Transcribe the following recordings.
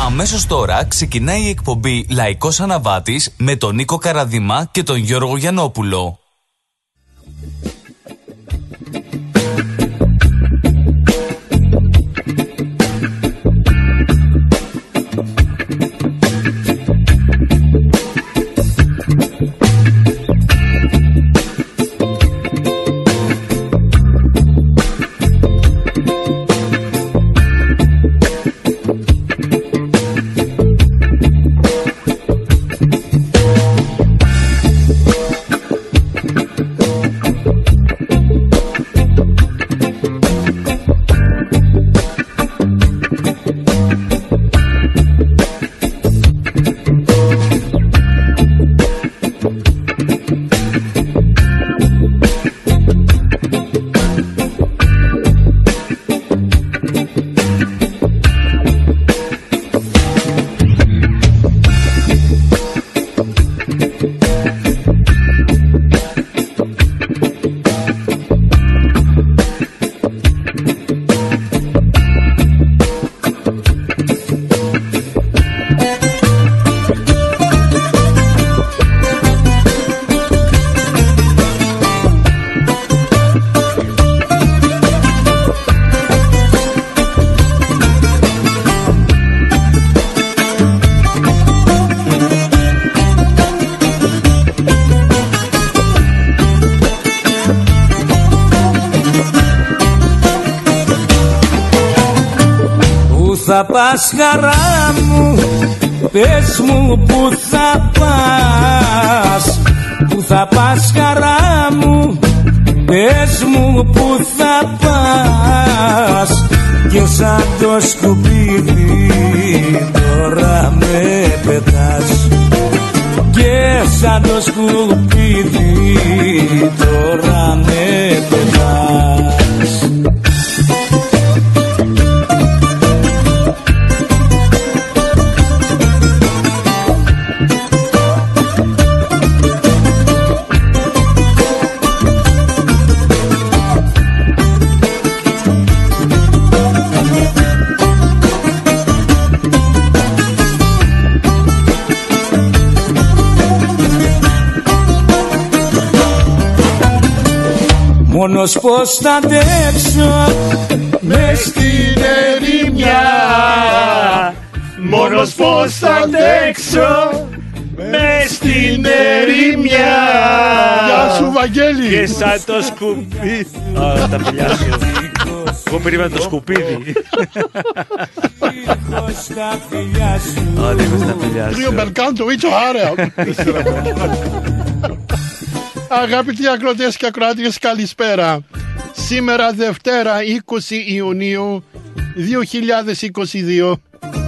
Αμέσως τώρα ξεκινάει η εκπομπή Λαϊκός Αναβάτης με τον Νίκο Καραδημά και τον Γιώργο Γιαννόπουλο. Θα πας χαρά μου, πες μου που θα πας. Που θα πας χαρά μου, πες μου που θα πας. Και σαν το σκουπίδι τώρα με πετάς. Και σαν το σκουπίδι τώρα με πετάς. Μόνος πως θα αντέξω μες στην ερημιά. Μόνος πως θα αντέξω μες στην ερημιά. Γεια σου Βαγγέλη. Και σαν το σκουπίδι. Τα φιλιά σου. Εγώ περίμενα το σκουπίδι. Τρίο μπελκάντο ή τσοχάρεα. Αγαπητοί ακροατές και ακροάτριες, καλησπέρα. Σήμερα Δευτέρα 20 Ιουνίου 2022.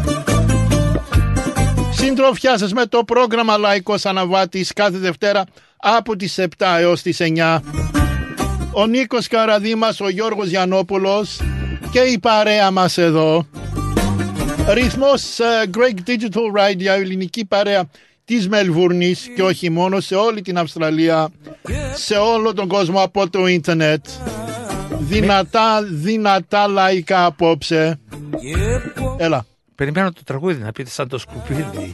Συντροφιά σας με το πρόγραμμα Λαϊκός Αναβάτης κάθε Δευτέρα από τις 7 έως τις 9. Ο Νίκος Καραδήμας, ο Γιώργος Γιαννόπουλος και η παρέα μας εδώ. Ρυθμός Greg Digital Radio, ελληνική παρέα της Μελβούρνης και όχι μόνο, σε όλη την Αυστραλία, σε όλο τον κόσμο από το ίντερνετ. Δυνατά λαϊκά απόψε. Έλα. Περιμένω το τραγούδι να πείτε σαν το σκουπίδι.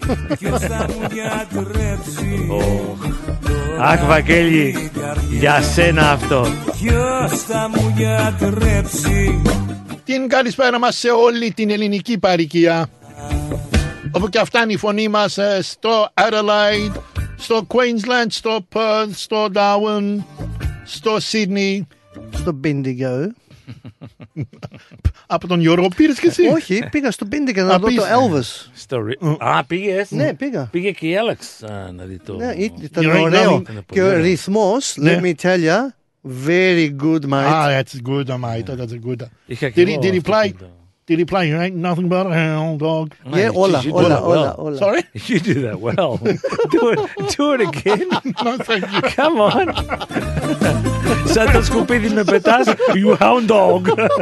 Αχ Βαγγέλη, για σένα αυτό. Την καλησπέρα μας σε όλη την ελληνική παροικία, όπου και φτάνει η φωνή μας στο Adelaide, στο Queensland, στο Perth, στο Darwin, στο Sydney, στο Bendigo. Από τον Γιώργο πήρες και εσύ? Όχι, πήγα στο Bendigo να δω το Elvis. Πήγες? Ναι, πήγα. Πήγε και η Alex να δει το... Ναι, ήταν ωραίο. Και ο ρυθμός, let me tell you, very good, mate. That's good, mate. That's good. Did he play? You ain't nothing but a hound dog. Yeah, όλα. Sorry? You do that well. Do it again. No, thank you. Come on. Σαν το σκουπίδι με πετάς, you hound dog.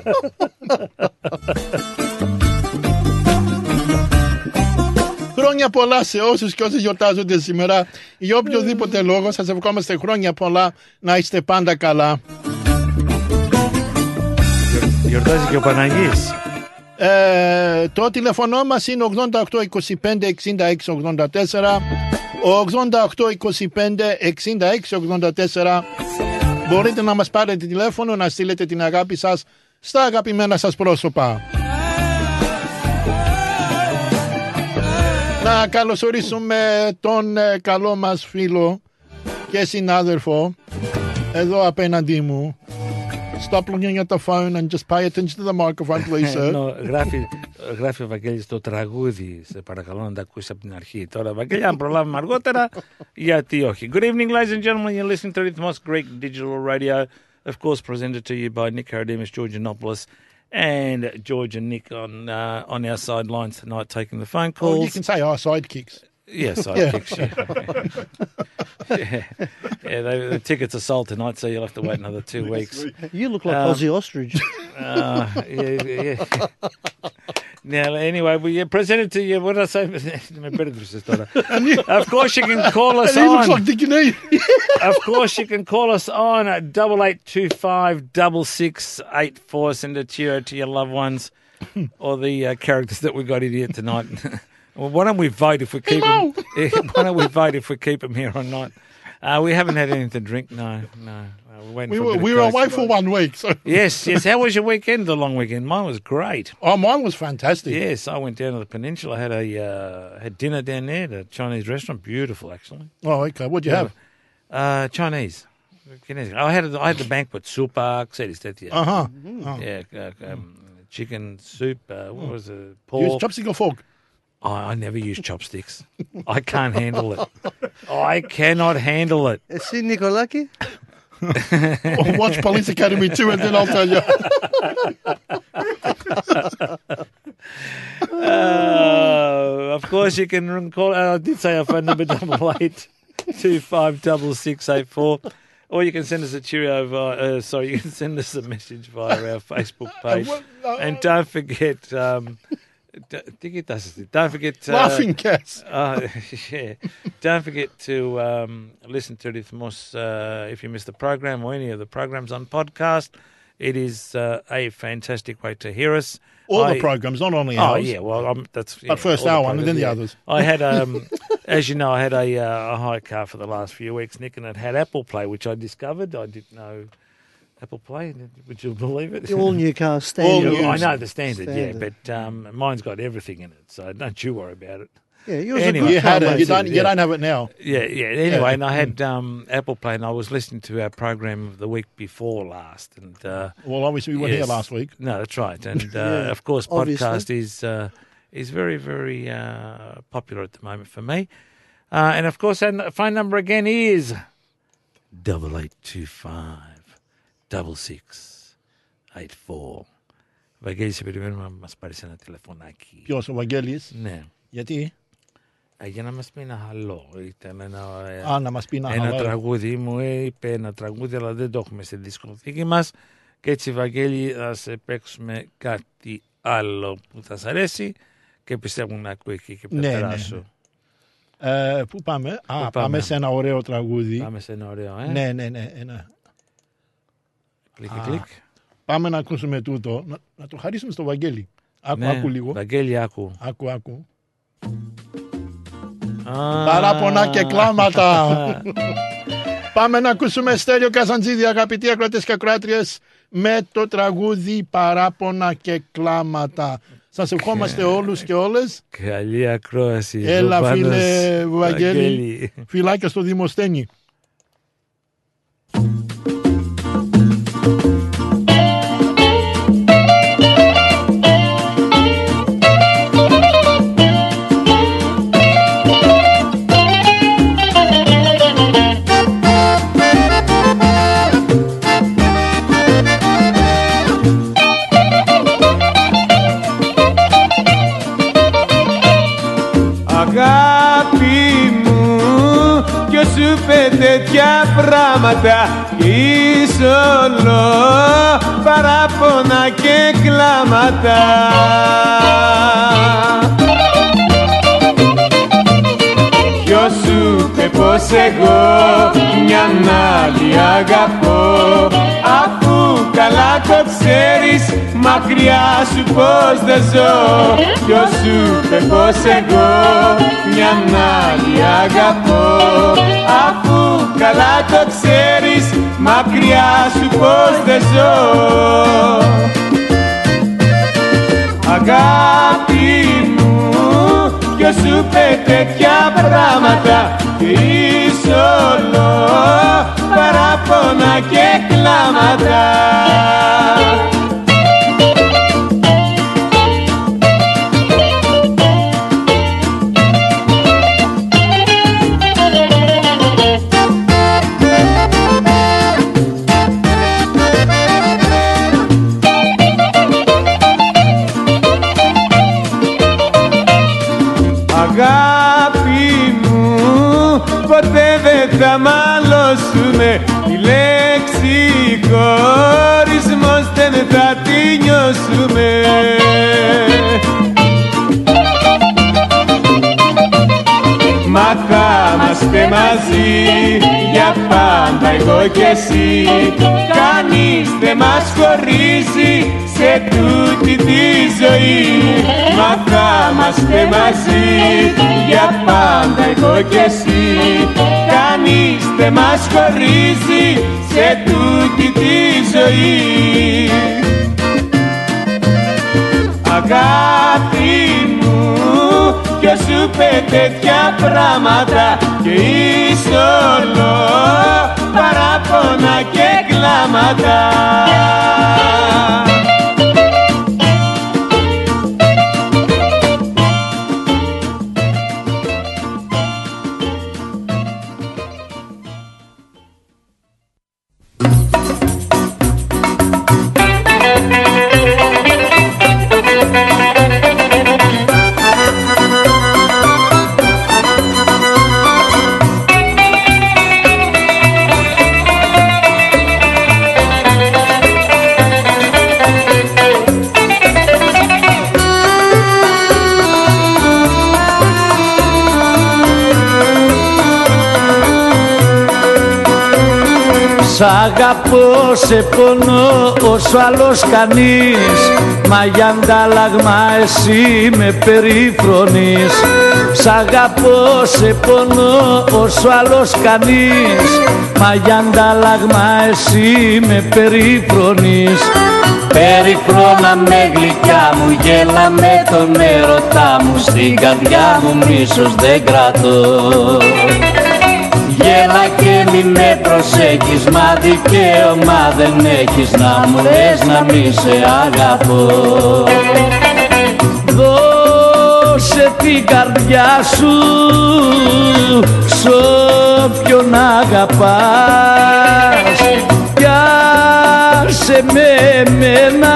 Χρόνια πολλά σε όσους και όσες γιορτάζονται σήμερα. Για οποιοδήποτε λόγο σας ευχόμαστε χρόνια πολλά, να είστε πάντα καλά. Γιορτάζει και ο Παναγής. Το τηλεφωνό μας είναι 8825-66-84. 8825-66-84. Μπορείτε να μας πάρετε τηλέφωνο, να στείλετε την αγάπη σας στα αγαπημένα σας πρόσωπα. Να καλωσορίσουμε τον καλό μας φίλο και συνάδελφο εδώ απέναντί μου. Stop looking at the phone and just pay attention to the microphone, please, sir. Γράφει ο Βαγγέλης το τραγούδι, σε παρακαλώ να τα ακούσει από την αρχή. Τώρα, Βαγγέλη, αν προλάβουμε αργότερα, γιατί όχι. Good evening, ladies and gentlemen. You're listening to Rhythmos Greek Digital Radio, of course, presented to you by Nick Karadimis, George Anopoulos, and George and Nick on our sidelines tonight, taking the phone calls. Oh, you can say our sidekicks. Yes, sidekicks. The tickets are sold tonight, so you'll have to wait another 2 weeks. You look like Ozzy Ostrich. Yeah. Now, anyway, we presented to you. What did I say? Of course, you can call us And he looks on. like Dickie. Of course, you can call us on at 8825-6684. Send a cheer to your loved ones or the characters that we got in here tonight. Well, why don't we vote if we keep them? Why don't we vote if we keep them here or not? We haven't had anything to drink. No. We were away for 1 week. So. Yes. How was your weekend? The long weekend. Mine was great. Oh, mine was fantastic. Yes, I went down to the peninsula. I had dinner down there at a Chinese restaurant. Beautiful, actually. Oh, okay. What'd you have? Chinese. I had the banquet. Supak, Uh-huh. Chicken soup. What was it? Pork. Use chopstick or fork? I never use chopsticks. I can't handle it. I cannot handle it. Εσύ, Νικολάκη. Watch Police Academy 2 and then I'll tell you. Of course, you can call. I did say our phone number 88256684, or you can send us a cheerio via. You can send us a message via our Facebook page, and don't forget. Don't forget. Laughing cats. Yeah. Don't forget to listen to Rhythmos if you missed the program or any of the programs on podcast. It is a fantastic way to hear us. All the programs, not only ours. Oh yeah, well that's. But first our one and then the others. I had, as you know, I had a hire car for the last few weeks, Nick, and it had Apple Play, which I discovered. I didn't know. Apple Play, would you believe it? All new cars, standard. I know the standard, yeah, but mine's got everything in it, so don't you worry about it. Yeah, yours Anyway. You had it. You don't have it now. Yeah. Anyway, and I had Apple Play, and I was listening to our program of the week before last, and Well, obviously we weren't here last week. No, that's right, and of course, podcast is very, very popular at the moment for me, and of course, our phone number again is 8825-6684. Βαγγέλη, σε περιμένουμε να μας πάρεις ένα τηλεφωνάκι. Ποιος, ο Βαγγέλης? Ναι. Γιατί? Για να μας πει ένα χαλό. Ήταν να μας πει ένα χαλό. τραγούδι μου είπε ένα τραγούδι, αλλά δεν το έχουμε στη δισκοθήκη μας. Και έτσι, Βαγγέλη, θα σε παίξουμε κάτι άλλο που θα σ' αρέσει και πιστεύω να ακούει εκεί και πέρα σου. Πού πάμε? Πάμε σε ένα ωραίο τραγούδι. Πάμε σε ένα ωραίο, Ναι. Κλικ. Πάμε να ακούσουμε τούτο. Να το χαρίσουμε στο Βαγγέλη. Άκου λίγο. Βαγγέλη, άκου. Άκου. Παράπονα και κλάματα. Πάμε να ακούσουμε Στέλιο Καζαντζίδη, αγαπητοί ακροατές και ακροάτριες, με το τραγούδι Παράπονα και κλάματα. Σας ευχόμαστε όλους και όλες. Καλή ακρόαση. Έλα, φίλε Βαγγέλη. Φιλάκια στο Δημοσθένη. Τέτοια πράγματα και είσαι όλο παράπονα και κλάματα. Ποιος σου είπε πως εγώ μια άλλη αγαπώ, αφού καλά το ξέρεις μ' μακριά σου πως δεν ζω. Ποιος σου είπε πως εγώ μια άλλη αγαπώ, αφού καλά το ξέρεις μακριά σου πως δεν ζω. Αγάπη μου, ποιος σου είπε τέτοια πράγματα και είσαι όλο παράπονα και κλάματα. Αγάπη μου, ποτέ δεν θα μαλώσουμε, τη λέξη χωρισμός δεν θα τη νιώσουμε. Μα θα είμαστε μαζί για πάντα εγώ και εσύ, κανείς δεν μας χωρίζει σε τούτη τη ζωή. Μα θα είμαστε μαζί για πάντα εγώ και εσύ, κανείς δεν μας χωρίζει σε τούτη τη ζωή. Αγάπη μου, ποιος σου είπε τέτοια πράγματα και είσαι όλο παράπονα και κλάματα. Σ' αγαπώ, σε πονώ όσο άλλος κανείς, μα για αντάλλαγμα εσύ με περιφρονείς. Σ' αγαπώ, σε πονώ όσο άλλος κανείς, μα για αντάλλαγμα εσύ με περιφρονείς. Περιφρώνα με γλυκιά μου, γέλα με τον έρωτά μου, στην καρδιά μου μίσος δεν κρατώ. Γέλα και μη με προσέχεις, μα δικαίωμα δεν έχεις να μου λες να μη σε αγαπώ. Δώσε την καρδιά σου σ' όποιον αγαπάς κι άσε με εμένα,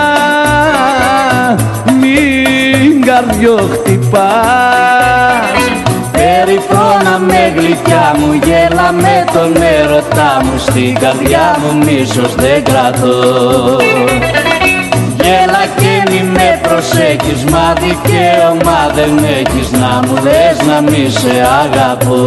μην καρδιοχτυπάς. Περιφρώνα με γλυκιά μου, γέλα με τον έρωτά μου, στην καρδιά μου μίσος δεν κρατώ. Γέλα και μη με προσέχεις, μα δικαίωμα δεν έχεις να μου λες να μη σε αγαπώ.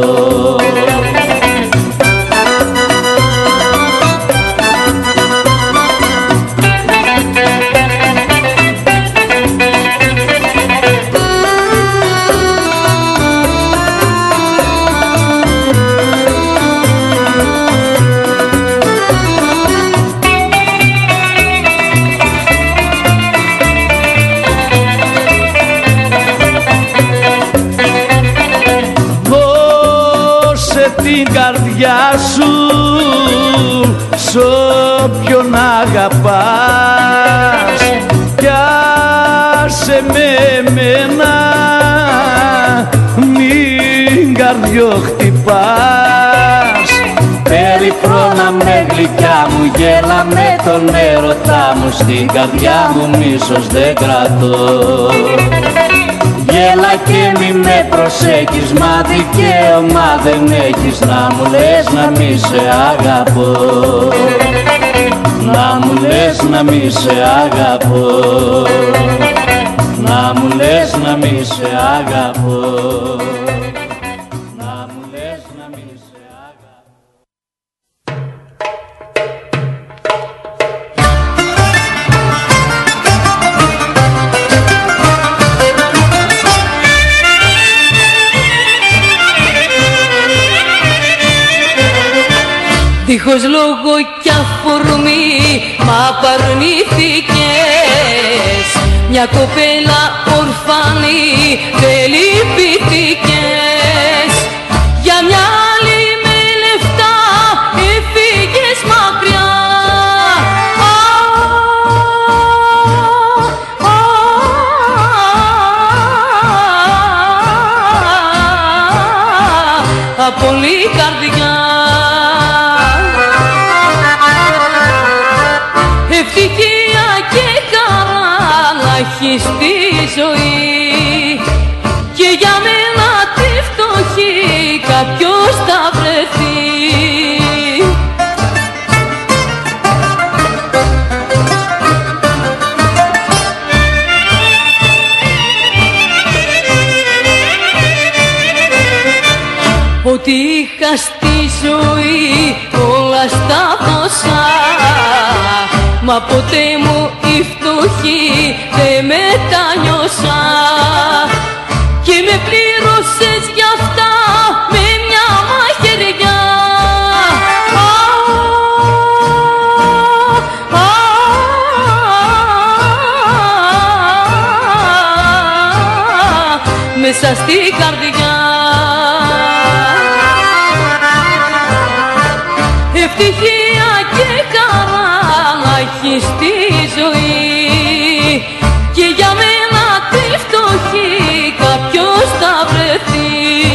Την καρδιά σου σ' όποιον αγαπάς κι άσε με εμένα, μην καρδιοχτυπάς. Περιφρώνα με γλυκιά μου, γέλα με τον έρωτά μου, στην καρδιά μου μίσος δεν κρατώ. Γέλα και μη με προσέχεις, μα δικαίωμα δεν έχεις να μου λες να μη σε αγαπώ. Να μου λες να μη σε αγαπώ, να μου λες να μη σε αγαπώ, να μου λες να μη σε αγαπώ. δίχως λόγο κι αφορμή μ' απαρνήθηκες. Μια κοπέλα ορφανή δεν λυπηθήκες. Για μια άλλη με λεφτά έφυγες μακριά. Πολύ καρδιά. Ευτυχία και χαρά να έχεις στη ζωή, και για μένα τη φτωχή κάποιος θα βρεθεί. Ότι είχα στη ζωή όλα στα δώσα, μα ποτέ μου η φτωχή δεν μετανιώσα. Και με πλήρωσες γι' αυτά με μια μαχαιριά. Μέσα στη καρδιά. Ευτυχία και χαρά να έχεις στη ζωή, και για μένα τη φτωχή κάποιος θα βρεθεί.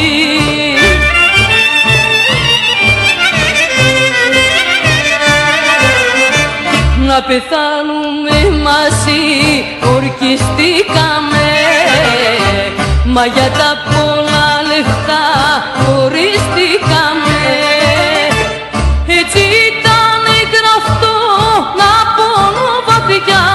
Να πεθάνουμε μαζί ορκιστήκαμε, μα για τα πολλά λεφτά χωριστήκαμε. Έτσι ήταν γραφτό να πονώ βαθιά.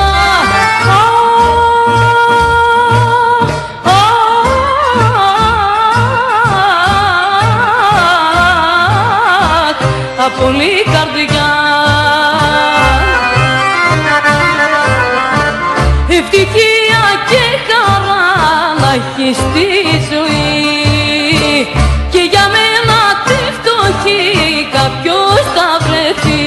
Απολύ καρδιά. Ευτυχία και χαρά να έχεις στη ζωή, και για μένα τη φτωχή κάποιος θα βρεθεί.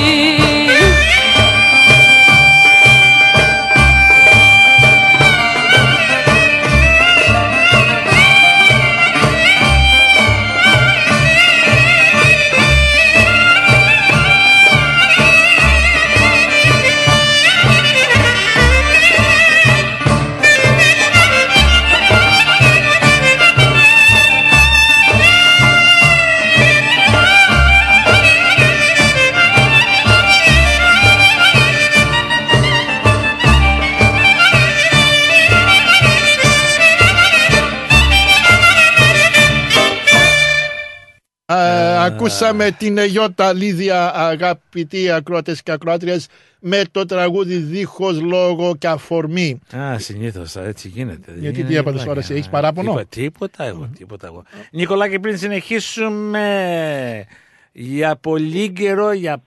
Ακούσαμε την Ιώτα Λίδια, αγαπητοί ακροατές και ακροάτριες, με το τραγούδι «Δίχως λόγο και αφορμή». Συνήθως έτσι γίνεται. Γιατί τι έπαθες τώρα, έχεις παράπονο? Τίποτα εγώ. Νικολάκη, πριν συνεχίσουμε, για πολύ καιρό, για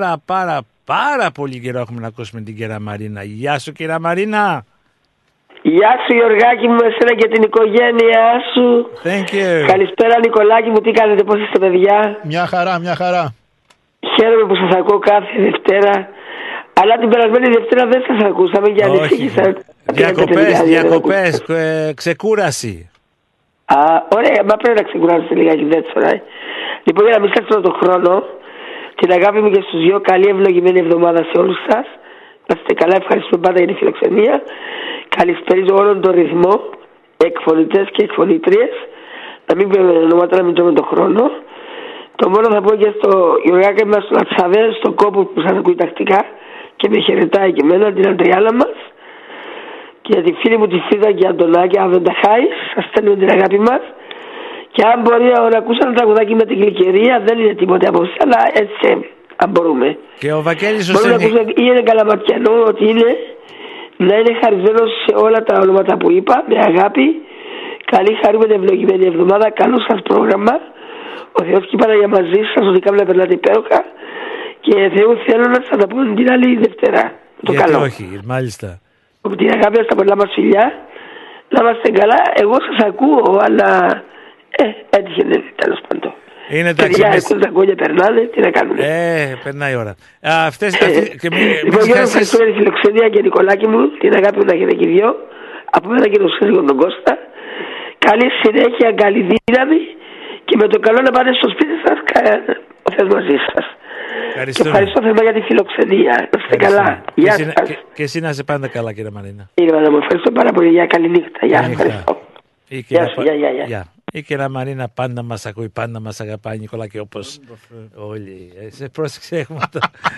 πάρα πολύ καιρό έχουμε να ακούσουμε την κυρία Μαρίνα. Γεια σου κυρία Μαρίνα. Γεια σου Γιωργάκη μου, εσένα και την οικογένειά σου. Thank you. Καλησπέρα Νικολάκη μου, τι κάνετε, πώς είστε παιδιά? Μια χαρά. Χαίρομαι που σας ακούω κάθε Δευτέρα. Αλλά την περασμένη Δευτέρα δεν σας ακούσαμε και ανησύχησα. Διακοπές, ξεκούραση. Ωραία, μα πρέπει να ξεκουράσετε λιγάκι, δεν τσοράει. Λοιπόν, για να μην σας τρώω τον χρόνο, την αγάπη μου και στους δυο, καλή ευλογημένη εβδομάδα σε όλους σας. Να είστε καλά, ευχαριστούμε πάντα για τη φιλοξενία. Καλησπέριζω όλον τον ρυθμό, εκφωνητές και εκφωνήτριες. Να μην πούμε ονόματα, να μην τρώμε τον χρόνο. Το μόνο θα πω και στο Γιωργάκη μας, στον Ατσαβέ, στον κόπο που σας ακούει τακτικά και με χαιρετάει και εμένα, την Αντριάλα μας. Και για τη φίλη μου τη Φρίδα και Αντωνάκη, αν δεν τα χάει, σας στέλνουμε την αγάπη μας. Και αν μπορεί να ακούσω ένα τραγουδάκι με την Γλυκερία, δεν είναι τίποτε από εσένα, αλλά έτσι, αν μπορούμε. Και ο Βακέλης ο είναι καλαματιανό, ότι είναι. Να είναι χαρισμένος σε όλα τα ονόματα που είπα, με αγάπη. Καλή χαρούμενη ευλογημένη εβδομάδα, καλό σας πρόγραμμα. Ο Θεός και η Παναγία μαζί σας, ότι κάπου να περνάτε υπέροχα. Και Θεού θέλω να σας τα πω την άλλη Δευτέρα. Το γιατί καλό. Όχι, μάλιστα. Από την αγάπη σας τα πολλά μας φιλιά. Να είμαστε καλά. Εγώ σας ακούω, αλλά έτυχε τέλος πάντων. Είναι εντάξει. Παιδιά, έχουν τα κόνια, περνάνε, τι να κάνουν. Περνάει η ώρα. Λοιπόν, Γιώργο, ευχαριστώ για τη φιλοξενία και Νικολάκη μου, την αγάπη που τα έχετε και οι δυο. Από μένα και τον Σέργιο τον Κώστα. Καλή συνέχεια, καλή δύναμη και με το καλό να πάτε στο σπίτι σας, ο Θεός μαζί σας. Και ευχαριστώ θερμά για τη φιλοξενία. Να είστε καλά. Γεια σας. Και εσύ να είσαι πάντα καλά, κύριε Μαρίνα. Μου ευχαριστώ πάρα πολύ. Γεια, καλή νύχτα. Γεια, ευχαριστώ. Γεια. Η κυρία Μαρίνα πάντα μας ακούει, πάντα μας αγαπάει, Νικολάκη, όπως όλοι. Σε πρόσεξε, έχουμε το...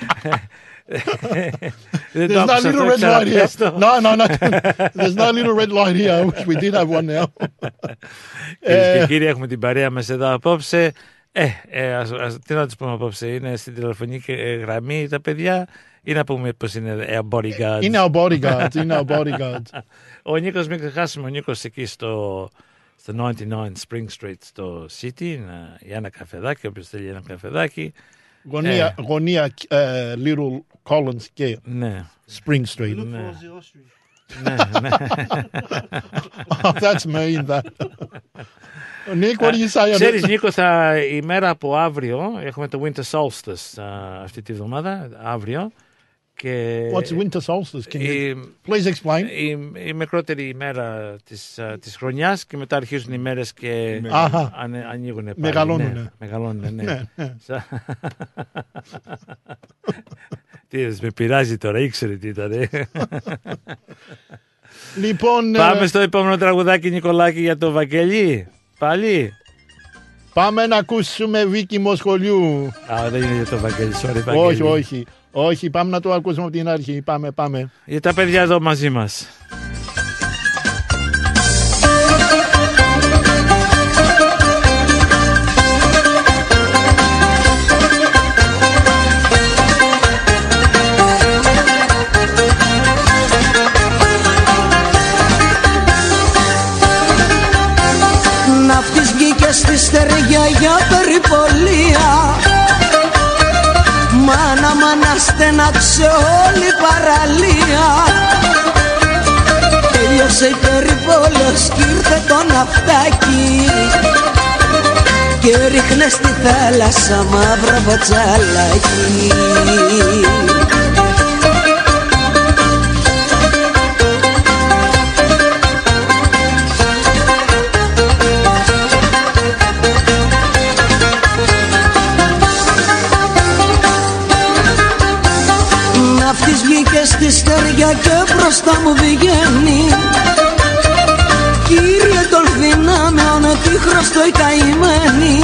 There's not a little red light here. No. There's not a little red light here. I wish we did have one now. Κυρίες και κύριοι, έχουμε την παρέα μας εδώ απόψε. Τι να τους πούμε απόψε, είναι στην τηλεφωνική γραμμή τα παιδιά ή να πούμε πως είναι our bodyguards. Είναι our bodyguards. Ο Νίκος, μην ξεχάσουμε, ο Νίκος εκεί στο 99 Spring Street στο City για ένα καφεδάκι, όποιος θέλει ένα καφεδάκι. Γωνία Little Collins και Spring Street. Ναι. That's mean that. Nick, what do you say? Ξέρεις, Νίκο, η μέρα από αύριο έχουμε το Winter Solstice αυτή τη βδομάδα, αύριο. What's winter solstice? Can you please explain? Η μικρότερη ημέρα της χρονιάς και μετά αρχίζουν οι μέρες και ανοίγουν πάλι. Μεγαλώνουν, ναι. Τι είδες, με πειράζει τώρα, ήξερε τι ήταν. Λοιπόν, πάμε στο επόμενο τραγουδάκι, Νικολάκη, για το Βαγγέλη. Πάλι. Πάμε να ακούσουμε δίκημο σχολείου. Δεν είναι για το Βαγγέλη, sorry, Βαγγέλη. Όχι, πάμε να το ακούσουμε από την αρχή. Πάμε. Για τα παιδιά εδώ μαζί μας. Ναύτης βγήκε στη στεριά για περιπολία. Μάνα στενάξε όλη η παραλία. Τέλειωσε η περιπόλος κι ήρθε το ναυτάκι και ρίχνε στη θάλασσα μαύρο μποτσαλάκι. Ναύτης βγήκε στη στεριά και μπροστά μου βγαίνει. Κύριε των δυνάμεων, τι χρωστό η καημένη.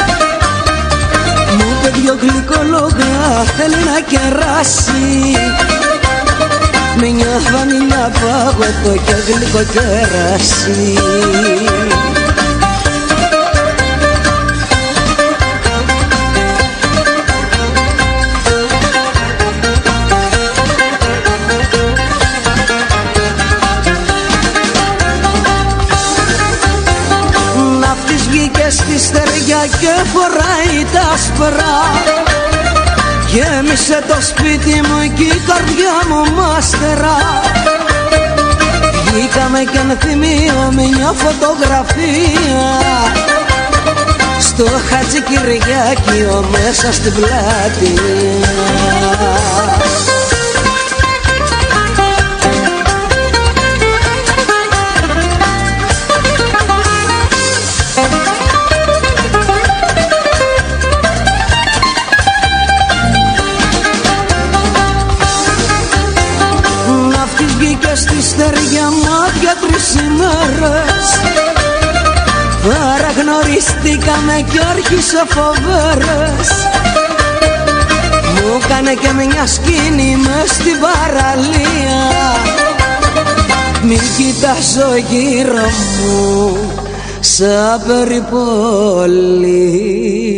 Μου είπε δυο γλυκολόγα, θέλει να κεράσει με μια βανίλια πάγωτο και γλυκό κεράσι. Στη στεριά και φοράει τα σπρά. Γέμισε το σπίτι μου και η καρδιά μου μάστερα. Βγήκαμε και ενθυμίω μια φωτογραφία στο Χατζικυριάκιο μέσα στην πλατεία. Στη στεριά μάτια 3 ημέρες παραγνωριστήκαμε κι άρχισε φοβέρες. Μου κάνε και μια σκηνή μες στην παραλία. Μη κοιτάζω γύρω μου σαν περιπολία.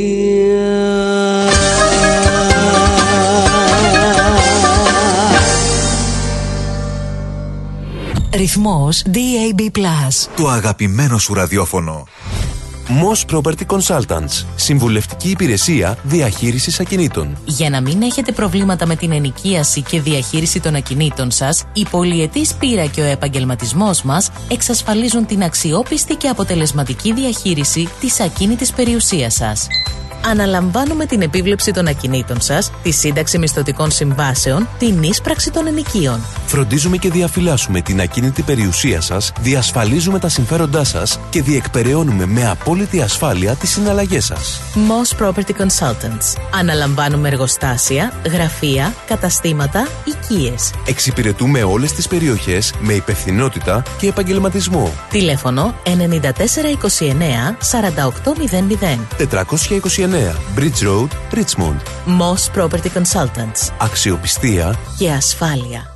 Ρυθμός DAB+. Το αγαπημένο σου ραδιόφωνο. Moss Property Consultants. Συμβουλευτική υπηρεσία διαχείρισης ακινήτων. Για να μην έχετε προβλήματα με την ενοικίαση και διαχείριση των ακινήτων σας, η πολυετής πείρα και ο επαγγελματισμός μας εξασφαλίζουν την αξιόπιστη και αποτελεσματική διαχείριση της ακίνητης περιουσίας σας. Αναλαμβάνουμε την επίβλεψη των ακινήτων σας, τη σύνταξη μισθωτικών συμβάσεων, την ίσπραξη των ενοικίων. Φροντίζουμε και διαφυλάσσουμε την ακίνητη περιουσία σας, διασφαλίζουμε τα συμφέροντά σας και διεκπεραιώνουμε με απόλυτη ασφάλεια τις συναλλαγές σας. Moss Property Consultants. Αναλαμβάνουμε εργοστάσια, γραφεία, καταστήματα, οικίες. Εξυπηρετούμε όλες τις περιοχές με υπευθυνότητα και επαγγελματισμό. Τηλέφωνο 9429 4800. 429 Bridge Road, Richmond. Moss Property Consultants. Αξιοπιστία και ασφάλεια.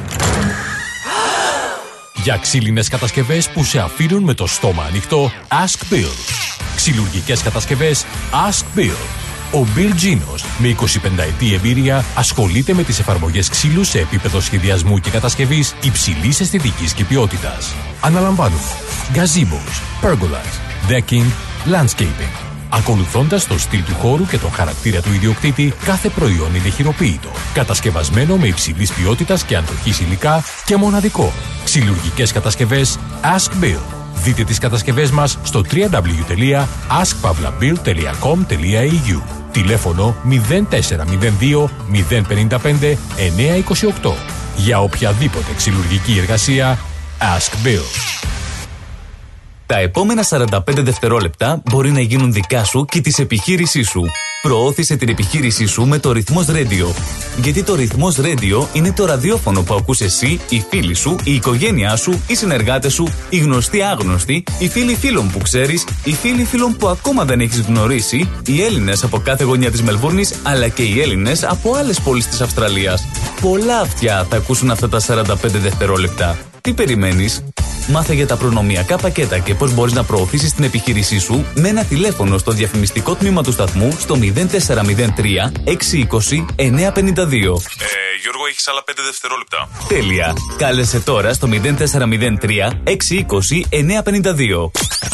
Για ξύλινες κατασκευές που σε αφήνουν με το στόμα ανοιχτό, Ask Bill. Ξυλουργικές κατασκευές Ask Bill. Ο Bill Ginos, με 25 ετή εμπειρία, ασχολείται με τις εφαρμογές ξύλου σε επίπεδο σχεδιασμού και κατασκευής υψηλής αισθητικής και ποιότητας. Αναλαμβάνουμε gazebos, pergolas, decking, landscaping. Ακολουθώντας το στυλ του χώρου και τον χαρακτήρα του ιδιοκτήτη, κάθε προϊόν είναι χειροποίητο. Κατασκευασμένο με υψηλής ποιότητας και αντοχής υλικά και μοναδικό. Ξυλουργικές κατασκευές Ask Bill. Δείτε τις κατασκευές μας στο www.askpavlabill.com.au. Τηλέφωνο 0402 055 928. Για οποιαδήποτε ξυλουργική εργασία, Ask Bill. Τα επόμενα 45 δευτερόλεπτα μπορεί να γίνουν δικά σου και της επιχείρησής σου. Προώθησε την επιχείρησή σου με το Rhythmos Radio. Γιατί το Rhythmos Radio είναι το ραδιόφωνο που ακούς εσύ, οι φίλοι σου, η οικογένειά σου, οι συνεργάτες σου, οι γνωστοί άγνωστοι, οι φίλοι φίλων που ξέρεις, οι φίλοι φίλων που ακόμα δεν έχεις γνωρίσει, οι Έλληνες από κάθε γωνιά της Μελβούρνης, αλλά και οι Έλληνες από άλλες πόλεις της Αυστραλίας. Πολλά αυτιά θα ακούσουν αυτά τα 45 δευτερόλεπτα. Τι περιμένεις? Μάθε για τα προνομιακά πακέτα και πώς μπορείς να προωθήσεις την επιχείρησή σου με ένα τηλέφωνο στο διαφημιστικό τμήμα του σταθμού στο 0403 620 952. Γιώργο, έχεις άλλα 5 δευτερόλεπτα. Τέλεια. Κάλεσε τώρα στο 0403 620 952.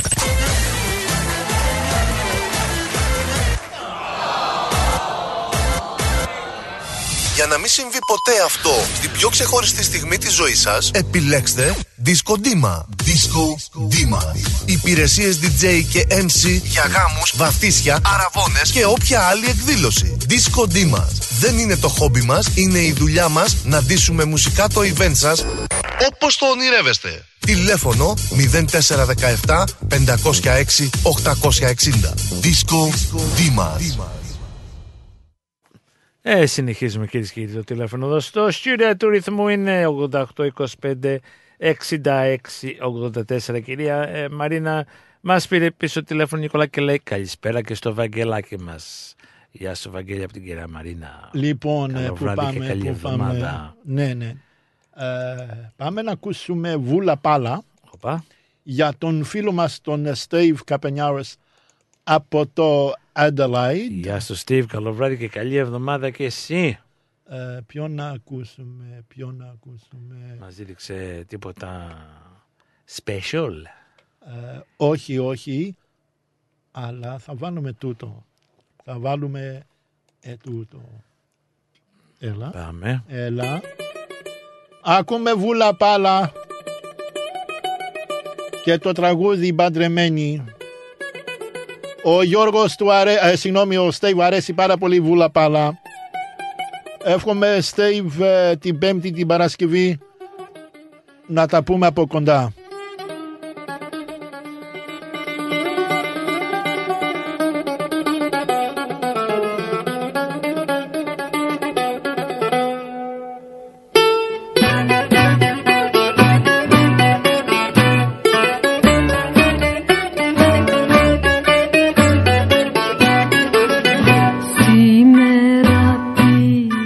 Για να μην συμβεί ποτέ αυτό στην πιο ξεχωριστή στιγμή της ζωής σας, επιλέξτε Disco Dima. Disco Dima. Υπηρεσίες DJ και MC για γάμους, βαφτίσια, αραβώνες και όποια άλλη εκδήλωση. Disco Dima. Δεν είναι το χόμπι μας, είναι η δουλειά μας να ντύσουμε μουσικά το event σας όπως το ονειρεύεστε. Τηλέφωνο 0417 506 860. Disco Dima. Συνεχίζουμε κυρίες και κύριοι, το τηλέφωνο εδώ στο στούντιο του ρυθμού είναι 8825 6684. Κυρία Μαρίνα, μας πήρε πίσω τηλέφωνο Νικόλα και λέει καλησπέρα και στο Βαγγελάκι μας. Γεια σου Βαγγέλη από την κυρία Μαρίνα. Λοιπόν, καλό βράδυ πάμε, και καλή εβδομάδα. Ναι. Πάμε να ακούσουμε Βούλα Πάλα. Για τον φίλο μας τον Steve Καπενιάρος από το Adelaide. Γεια σου Steve, καλό βράδυ και καλή εβδομάδα και εσύ. Ποιον να ακούσουμε. Μας δείξε τίποτα special? Όχι, αλλά θα βάλουμε τούτο. Τούτο. Έλα. Πάμε. Έλα. Ακούμε Βούλα Πάλα και το τραγούδι Μπαντρεμένη. Ο Γιώργος ο Στέιβ αρέσει πάρα πολύ Βούλα Πάλα. Εύχομαι Στέιβ την Πέμπτη την Παρασκευή να τα πούμε από κοντά.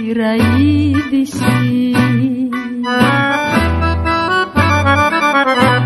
είδηση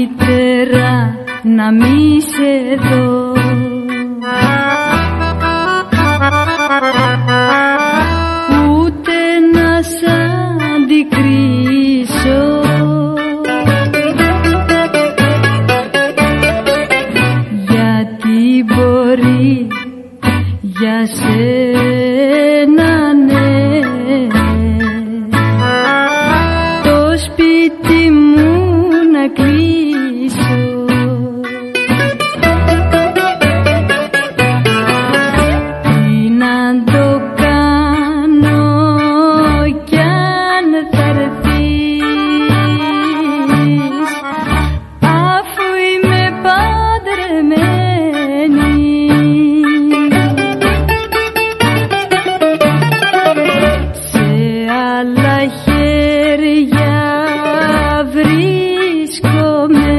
καλύτερα να μη σε δω. Ούτε να σ' αντικρίσω, γιατί μπορεί για σένα ναι, το σπίτι μου να κλείσω. Τι να το κάνω κι αν θα έρθεις, αφού είμαι παντρεμένη. Σε άλλα χέρια βρίσκομαι,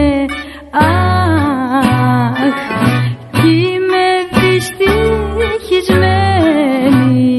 αχ, κι είμαι δυστυχισμένη.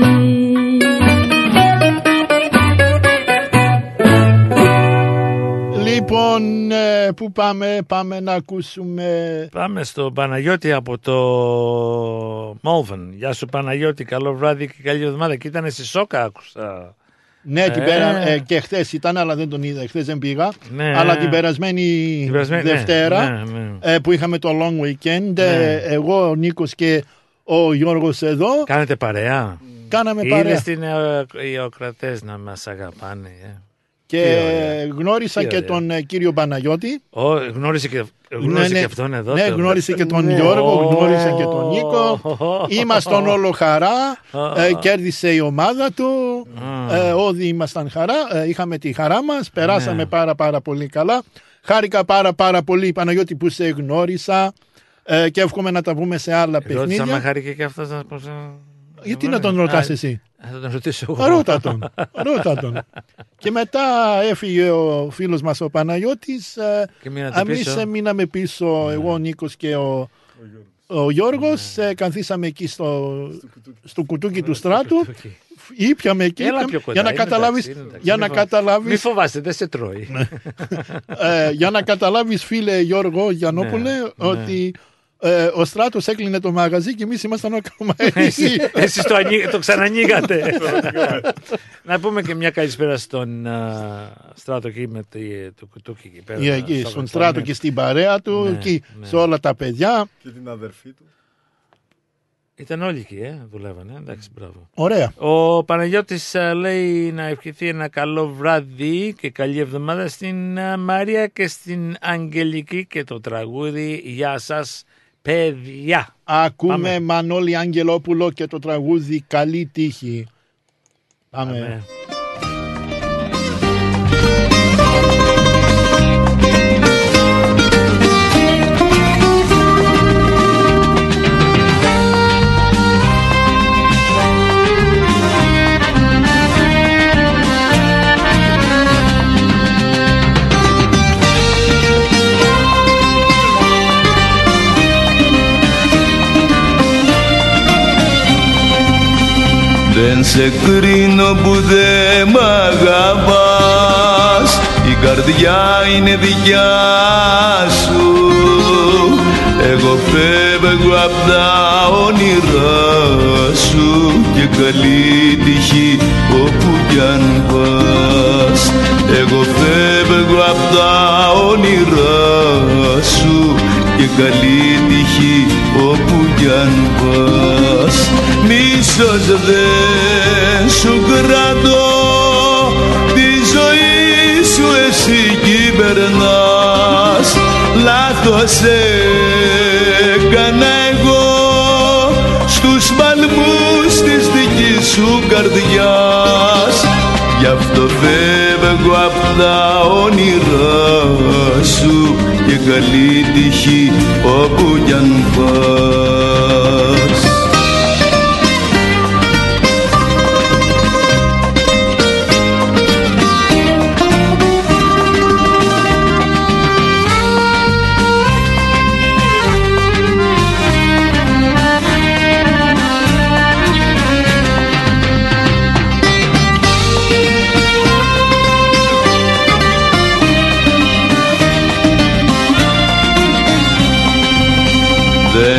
Λοιπόν, πού πάμε να ακούσουμε. Πάμε στο Παναγιώτη από το Malvern. Γεια σου Παναγιώτη, καλό βράδυ και καλή εβδομάδα. Και ήταν στη Σόκα, άκουσα. Ναι, εκεί πέρα και χθες ήταν, αλλά δεν τον είδα. Χθες δεν πήγα. Ναι. Αλλά την περασμένη Δευτέρα που είχαμε το long weekend, εγώ, ο Νίκος και ο Γιώργος εδώ. Κάνετε παρέα. Κάναμε παρέα. Είδες οι ακροατές να μας αγαπάνε. Και γνώρισα και τον κύριο Παναγιώτη. Γνώρισε και αυτόν εδώ. Ναι, γνώρισε και τον Γιώργο, γνώρισε και τον Νίκο. Ήμασταν όλο χαρά. Κέρδισε η ομάδα του. Όλοι ήμασταν χαρά. Είχαμε τη χαρά μας. Περάσαμε πάρα πολύ καλά. Χάρηκα πάρα πολύ, Παναγιώτη, που σε γνώρισα. Και εύχομαι να τα βγούμε σε άλλα παιχνίδια. Ρώτησα με χάρηκε και αυτός. Γιατί να τον ρωτάς εσύ? Θα τον ρωτήσω εγώ. Ρώτα τον. Και μετά έφυγε ο φίλος μας ο Παναγιώτης. Εμείς μείναμε πίσω, εγώ, ο Νίκος και ο Γιώργος. Καθίσαμε εκεί στο κουτούκι του Στράτου. Ήπιαμε εκεί για να καταλάβεις. Μη φοβάστε, δεν σε τρώει. Για να καταλάβεις, φίλε Γιώργο Γιαννόπουλε, ότι ο Στράτος έκλεινε το μαγαζί και εμείς ήμασταν ακόμα έτσι. Εσείς το ξανανοίγατε. Να πούμε και μια καλησπέρα στον Στράτο εκεί με το κουτούκι εκεί πέρα. Εκεί, στον Στράτο και στην παρέα του, εκεί σε όλα τα παιδιά. Και την αδερφή του. Ήταν όλοι εκεί, δουλεύανε. Εντάξει, μπράβο. Ωραία. Ο Παναγιώτης λέει να ευχηθεί ένα καλό βράδυ και καλή εβδομάδα στην Μαρία και στην Αγγελική και το τραγούδι. Γεια σας, παιδιά. Ακούμε Μανώλη Αγγελόπουλο και το τραγούδι Καλή τύχη. Πάμε. Δεν σε κρίνω που δεν μ' αγαπάς, η καρδιά είναι δικιά σου. Εγώ φεύγω απ' τα όνειρά σου και καλή τύχη όπου κι αν πας. Εγώ φεύγω απ' τα όνειρά σου και καλή τύχη όπου κι αν πας. Μίσος δεν σου κρατώ, τη ζωή σου εσύ κυβερνάς. Λάθος έκανα εγώ στους παλμούς της δικής σου καρδιάς. Γι' αυτό φεύγω απ' τα όνειρά σου και καλή τύχη όπου κι αν πας.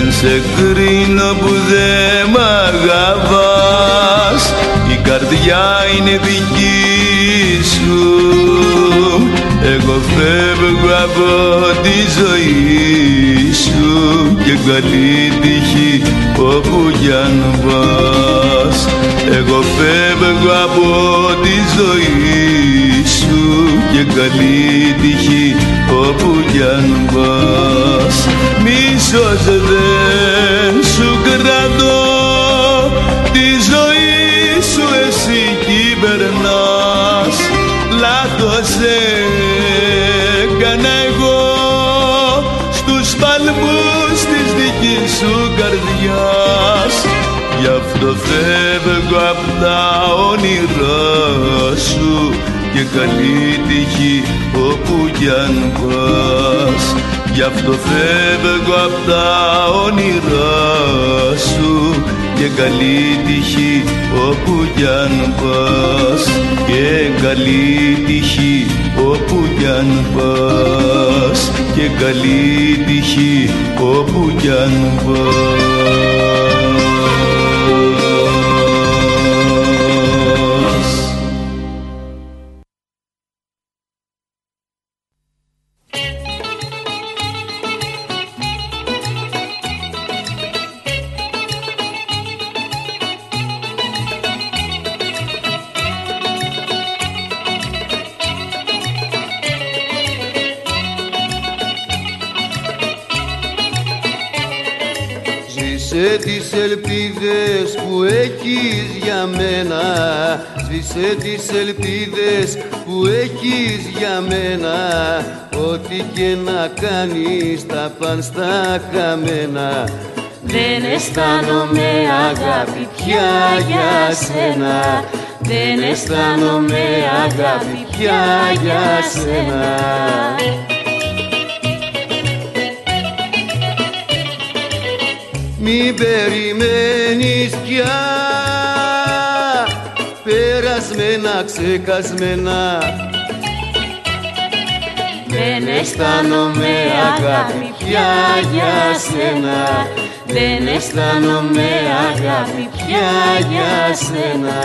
σε κρίνω που δεν μ' αγαπάς. Η καρδιά είναι δική σου. Εγώ φεύγω από τη ζωή σου και καλή τύχη όπου κι αν πας. Εγώ φεύγω από τη ζωή σου και καλή τύχη όπου κι αν πας. Μίσος δεν σου κρατώ, τη ζωή σου εσύ κυβερνάς. Λάθος έκανα εγώ στους παλμούς της δικής σου καρδιάς. Γι' αυτό φεύγω απ' τα όνειρά σου και καλή τύχη όπου κι αν πας. Γι' αυτό φεύγω απ' τα όνειρά σου και καλή τύχη όπου κι αν πας. Και καλή τύχη όπου κι αν πας. Και καλή τύχη όπου κι αν πας. Σβήσε τις ελπίδες που έχεις για μένα. Σβήσε τις ελπίδες που έχεις για μένα. Ό,τι και να κάνεις θα πάνε στα χαμένα. Δεν αισθάνομαι αγάπη πια για σένα. Δεν αισθάνομαι αγάπη πια για σένα. Μην περιμένεις πια περασμένα ξεχασμένα. Δεν αισθάνομαι αγάπη πια για σένα. Δεν αισθάνομαι αγάπη πια για σένα.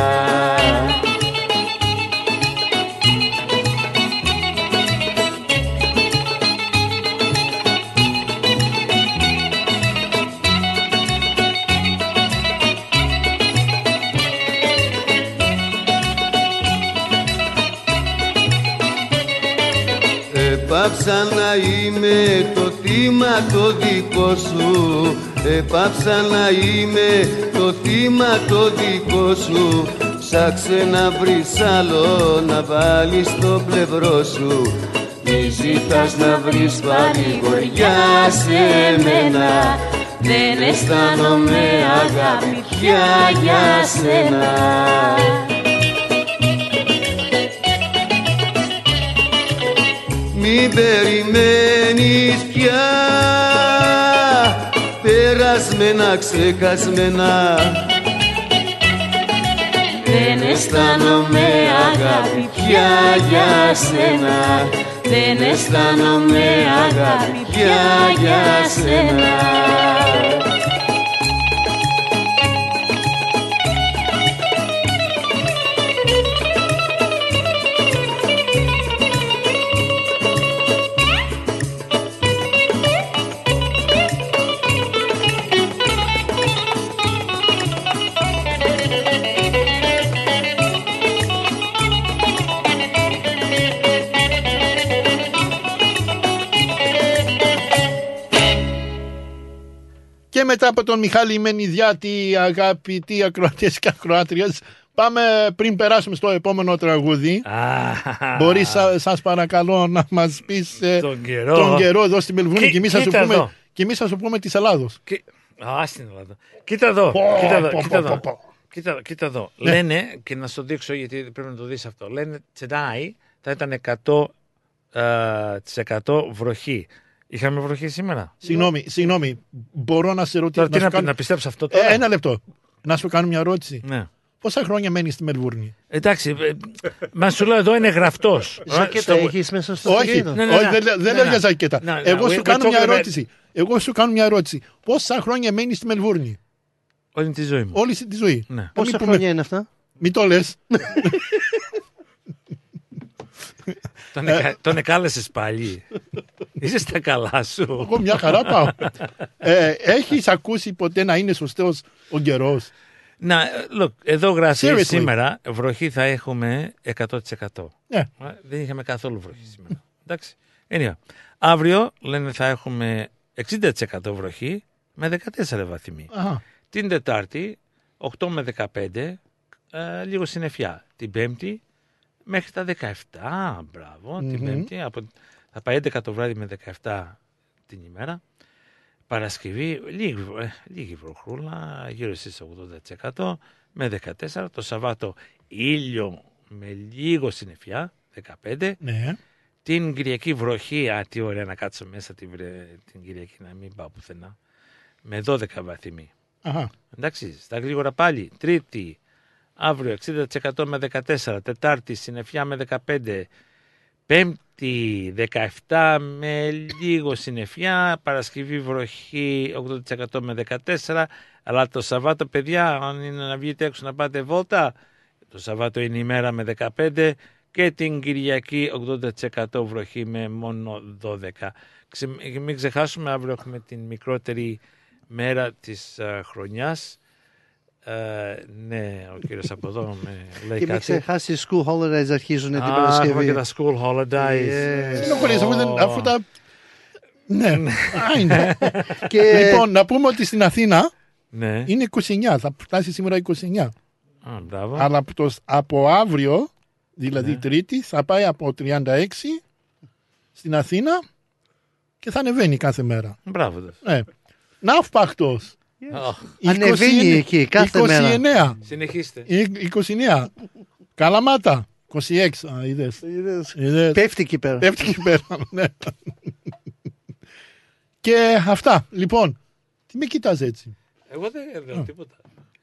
Έπαψα να είμαι το θύμα το δικό σου. Έπαψα να είμαι το θύμα το δικό σου. Ψάξε να βρεις άλλο να βάλεις στο πλευρό σου. Μη ζητάς να βρεις παρηγοριά σε μένα. Δεν αισθάνομαι αγάπη πια για σένα. Μην περιμένεις πια περασμένα ξεχασμένα. Δεν αισθάνομαι αγάπη πια για σένα. Δεν αισθάνομαι αγάπη πια για σένα. Και μετά από τον Μιχάλη Μενιδιάτη, αγαπητοί ακροατές και ακροάτριες, πάμε πριν περάσουμε στο επόμενο τραγούδι. Μπορεί σας παρακαλώ να μας πεις τον καιρό εδώ στην Μελβούνη και εμείς θα σου πούμε της Ελλάδος. Στην Ελλάδα. Κοίτα εδώ. Ναι. Λένε, και να σου το δείξω γιατί πρέπει να το δεις αυτό. Λένε tonight θα ήταν 100% βροχή. Είχαμε βροχή σήμερα. Συγγνώμη, μπορώ να σε ρωτήσω. Να πιστέψω αυτό τώρα. Ένα λεπτό. Να σου κάνω μια ερώτηση. Ναι. Πόσα χρόνια μένεις στη Μελβούρνη? Εντάξει, μα σου λέω εδώ είναι γραφτός. Ζακέτα έχεις μέσα στο Όχι, δεν λέω για ζακέτα. Εγώ σου κάνω μια ερώτηση. Πόσα χρόνια μένεις στη Μελβούρνη? Όλη τη ζωή μου. Όλη τη ζωή. Ναι. Πόσα χρόνια είναι αυτά? Μην το λες. Τον εκάλεσες πάλι. Είσαι στα καλά σου. Εγώ μια χαρά πάω. Έχεις ακούσει ποτέ να είναι σωστός ο καιρός? Εδώ γράφει σήμερα βροχή θα έχουμε 100%. Δεν είχαμε καθόλου βροχή σήμερα. Εντάξει. Αύριο λένε θα έχουμε 60% βροχή με 14 βαθμοί. Την Τετάρτη 8 με 15 λίγο συννεφιά. Την Πέμπτη μέχρι τα 17. Μπράβο. Την Πέμπτη θα πάει 11 το βράδυ με 17 την ημέρα. Παρασκευή λίγη βροχούλα γύρω στις 80% με 14. Το Σαββάτο ήλιο με λίγο συννεφιά 15. Ναι. Την Κυριακή βροχή, τι ωραία να κάτσω μέσα την Κυριακή να μην πάω πουθενά, με 12 βαθμοί. Εντάξει, στα γρήγορα πάλι. Τρίτη, αύριο 60% με 14. Τετάρτη συννεφιά με 15. Πέμπτη 17 με λίγο συννεφιά. Παρασκευή βροχή 80% με 14. Αλλά το Σαββάτο, παιδιά, αν είναι να βγείτε έξω να πάτε βόλτα, το Σαββάτο είναι η μέρα με 15. Και την Κυριακή 80% βροχή με μόνο 12. Μην ξεχάσουμε, αύριο έχουμε την μικρότερη μέρα της χρονιάς. Ναι, ο κύριος από εδώ με λέει και κάτι. μην ξεχάσεις school holidays αρχίζουν την Παρασκευή. Έχουμε και τα school holidays. Αφού τα... Ναι, λοιπόν, να πούμε ότι στην Αθήνα είναι 29, θα φτάσει σήμερα 29. Αλλά από αύριο, δηλαδή Τρίτη, θα πάει από 36 στην Αθήνα και θα ανεβαίνει κάθε μέρα. Μπράβο. Ναύπαχτος. Ανεβαίνει εκεί κάθε 29. μέρα. Συνεχίστε. 29. Καλαμάτα. 26. Πέφτει εκεί πέρα. Ναι. Και αυτά. Λοιπόν, τι με κοιτάς έτσι? Εγώ δεν λέω τίποτα.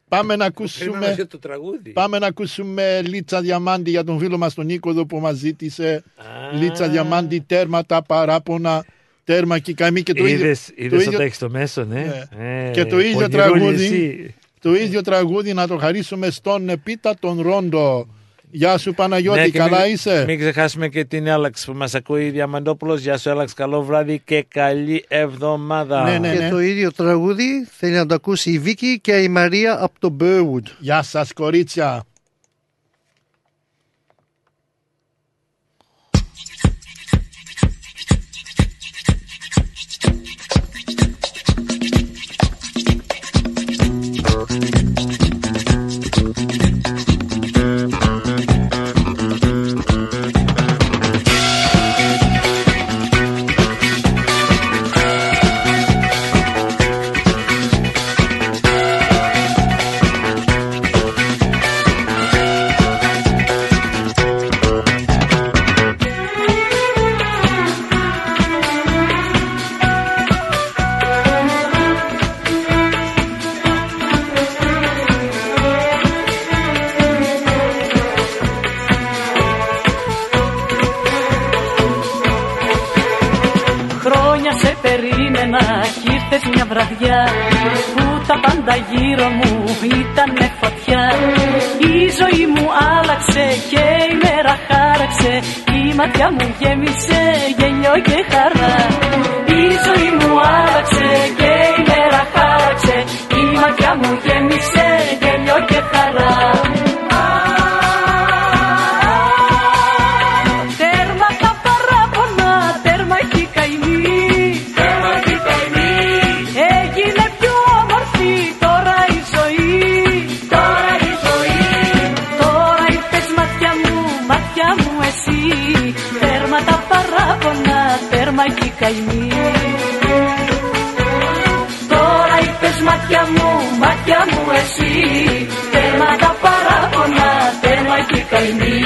Πάμε να ακούσουμε Λίτσα Διαμάντη για τον φίλο μας τον Νίκο εδώ που μας ζήτησε. Λίτσα Διαμάντη, τέρμα τα παράπονα. Τέρμα και καμί και το ίδιο. Είδες όταν έχεις το μέσο, ναι. Και το ίδιο τραγούδι να το χαρίσουμε στον Πίτα τον Ρόντο. Γεια σου Παναγιώτη, καλά είσαι? Μην ξεχάσουμε και την Άλεξ που μας ακούει, Διαμαντόπουλος. Γεια σου Άλεξ, καλό βράδυ και καλή εβδομάδα. Και το ίδιο τραγούδι θέλει να το ακούσει η Βίκη και η Μαρία από το Burwood. Γεια σας κορίτσια. Μια βραδιά που τα πάντα γύρω μου ήτανε φωτιά. Η ζωή μου άλλαξε και η μέρα χάραξε. Η ματιά μου γέμισε γέλιο και χαρά. Η ζωή μου άλλαξε και η μέρα χάραξε. Η ματιά μου γέμισε γέλιο και χαρά. Τέρμα τα παράπονα, τέρμα η καημή. Τέρμα και καημή. Τώρα είπες μάτια μου εσύ. Τέρμα τα παράπονα, τέρμα και καημή.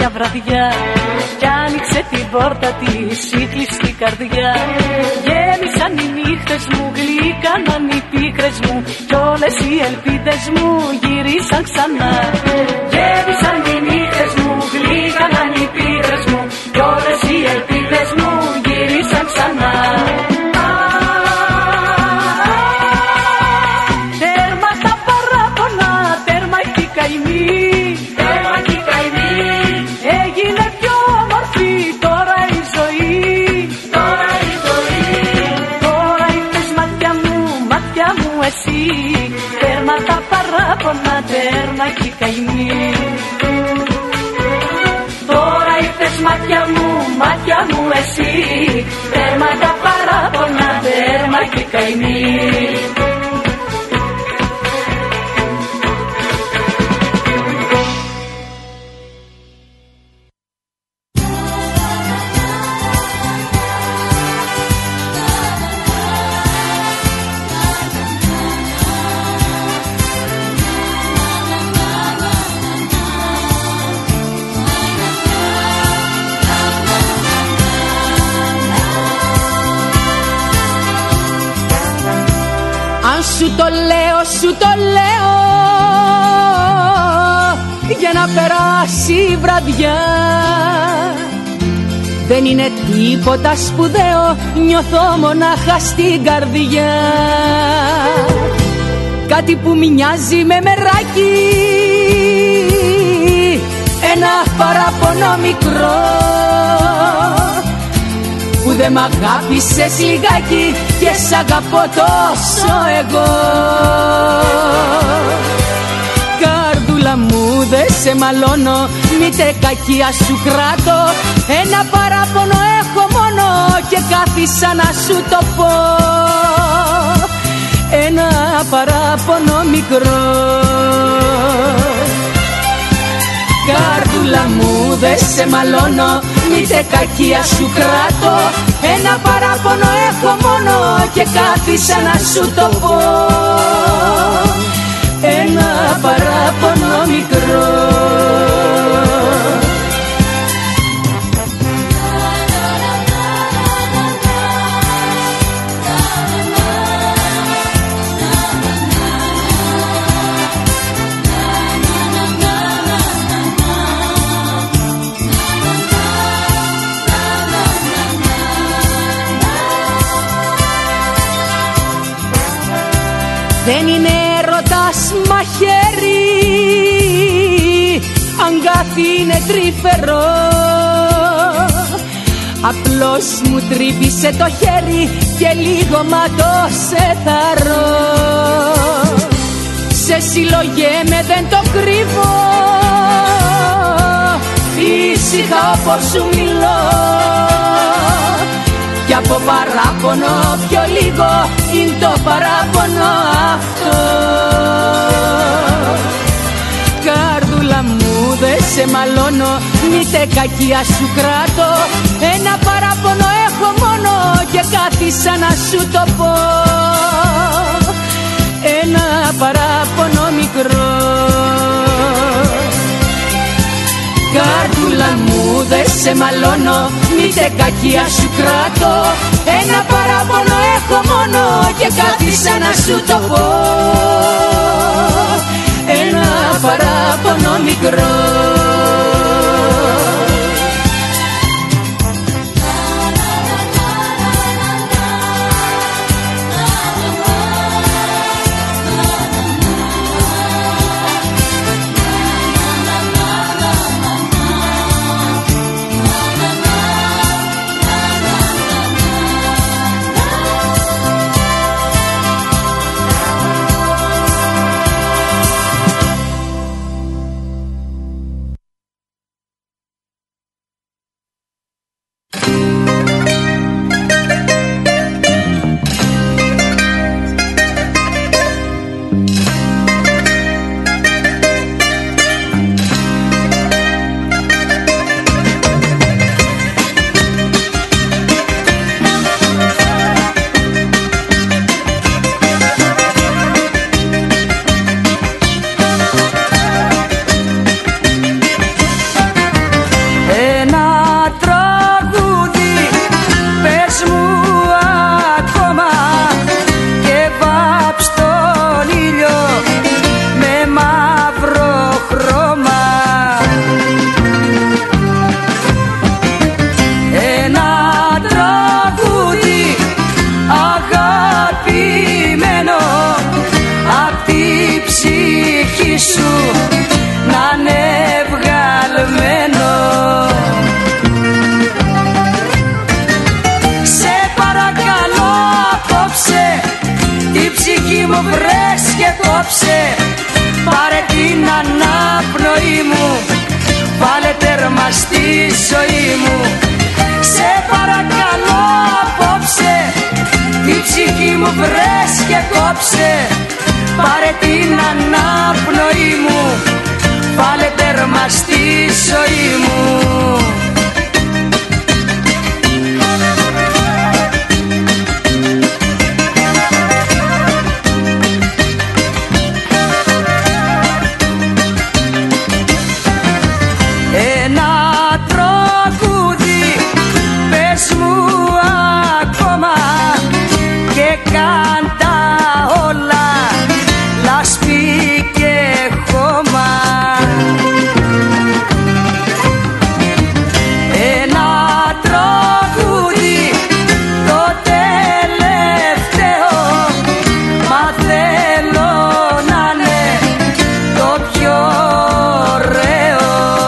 μια βραδιά κι άνοιξε την πόρτα της η κλειστή καρδιά. Γέμισαν οι νύχτες μου, γλύκαναν οι πίκρες μου κι όλες οι ελπίδες μου γυρίσαν ξανά. Γέμισαν οι νύχτες μου, γλύκαναν οι πίκρες μου κι όλες οι ελπίδες μου γυρίσαν ξανά. Τέρμα τα παράπονα, τέρμα η καημή, τέρμα η καημή. Έγινε πιο όμορφη τώρα η ζωή, τώρα η ζωή. Τώρα ήρθες μάτια μου εσύ, τέρμα τα παράπονα, τέρμα η καημή. Τώρα ήρθες μάτια μου εσύ, τέρμα τα παράπονα, τέρμα η καημή. Σου το λέω για να περάσει η βραδιά. Δεν είναι τίποτα σπουδαίο, νιώθω μονάχα στην καρδιά. Κάτι που μοιάζει με μεράκι, ένα παράπονο μικρό που δεν μ' αγάπησες λιγάκι και σ' αγαπώ τόσο εγώ. Καρδούλα μου δε σε μαλώνω, μήτε κακία σου κράτω. Ένα παράπονο έχω μόνο και κάθισα να σου το πω. Ένα παράπονο μικρό. Καρδούλα μου δε σε μαλώνω, μήτε κακία σου κράτω. Ένα παράπονο έχω μόνο και κάθισα να σου το πω. Ένα παράπονο μικρό. Δεν είναι έρωτας μαχαίρι, αγκάθι είναι τρυφερό. Απλώς μου τρύπησε το χέρι και λίγο μα το σε θαρώ. Σε συλλογέμαι δεν το κρύβω, ήσυχα όπως σου μιλώ. Κι από παράπονο πιο λίγο είναι το παράπονο αυτό. Καρδούλα μου δε σε μαλώνω, μήτε κακία σου κράτω. Ένα παράπονο έχω μόνο και κάθισα να σου το πω. Ένα παράπονο μικρό. Καρδούλα μου δε σε μαλώνω, μήτε κακία σου κράτω. Ένα παράπονο έχω μόνο και κάθισα να σου το πω. Ένα παράπονο μικρό. απόψε, πάρε την αναπνοή μου, βάλε τέρμα στη ζωή μου. Σε παρακαλώ απόψε, η ψυχή μου βρες και κόψε, πάρε την αναπνοή μου, βάλε τέρμα στη ζωή μου. Κάντα όλα, λάσπη και χώμα. Ένα τραγούδι, το τελευταίο, μα θέλω να είναι το πιο ωραίο.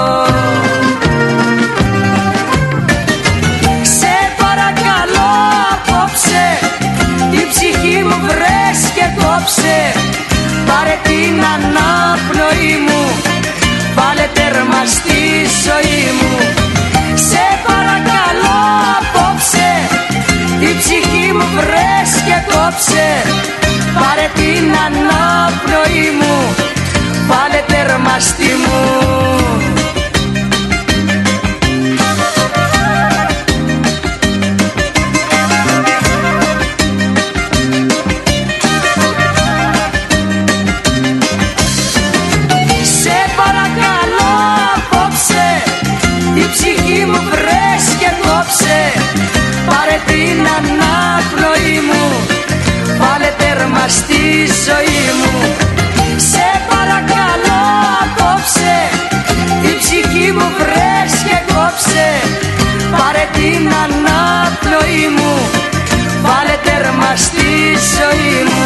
Σε παρακαλώ απόψε, η ψυχή μου βρες και κόψε, πάρε την αναπνοή μου, βάλε τέρμα στη ζωή μου. Σε παρακαλώ απόψε, η ψυχή μου βρες και κόψε, πάρε την αναπνοή μου, βάλε τέρμα στη μου. Πάρε την αναπνοή μου, βάλε τέρμα στη ζωή μου. Σε παρακαλώ απόψε, η ψυχή μου βρες και κόψε, πάρε την αναπνοή μου, βάλε τέρμα στη ζωή μου.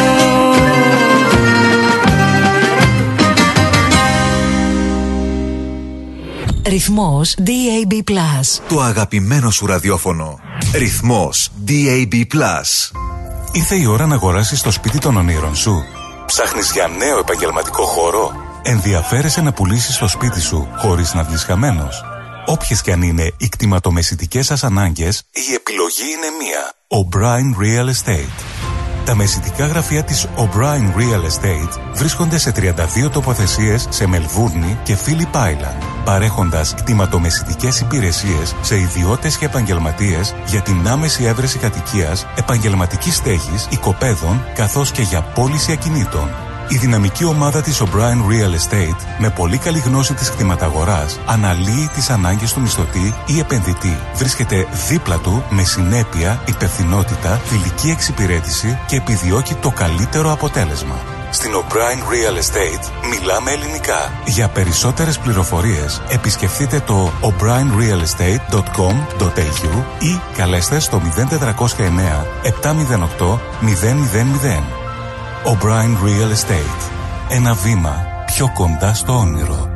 Ρυθμός DAB+. Το αγαπημένο σου ραδιόφωνο. Ρυθμός DAB+. Ήρθε η ώρα να αγοράσεις το σπίτι των ονείρων σου. Ψάχνεις για νέο επαγγελματικό χώρο. Ενδιαφέρεσαι να πουλήσεις το σπίτι σου χωρίς να βγεις χαμένος. Όποιες και αν είναι οι κτηματομεσητικές σας ανάγκες, η επιλογή είναι μία. O'Brien Real Estate. Τα μεσητικά γραφεία της O'Brien Real Estate βρίσκονται σε 32 τοποθεσίες σε Μελβούρνη και Phillip Island, παρέχοντας κτηματομεσητικές υπηρεσίες σε ιδιώτες και επαγγελματίες για την άμεση έβρεση κατοικίας, επαγγελματικής στέγης, οικοπαίδων, καθώς και για πώληση ακινήτων. Η δυναμική ομάδα της O'Brien Real Estate, με πολύ καλή γνώση της κτηματαγοράς, αναλύει τις ανάγκες του μισθωτή ή επενδυτή. Βρίσκεται δίπλα του με συνέπεια, υπευθυνότητα, φιλική εξυπηρέτηση και επιδιώκει το καλύτερο αποτέλεσμα. Στην O'Brien Real Estate μιλάμε ελληνικά. Για περισσότερες πληροφορίες επισκεφτείτε το o'brienrealestate.com.au ή καλέστε στο 0409 708 000. O'Brien Real Estate. Ένα βήμα πιο κοντά στο όνειρο.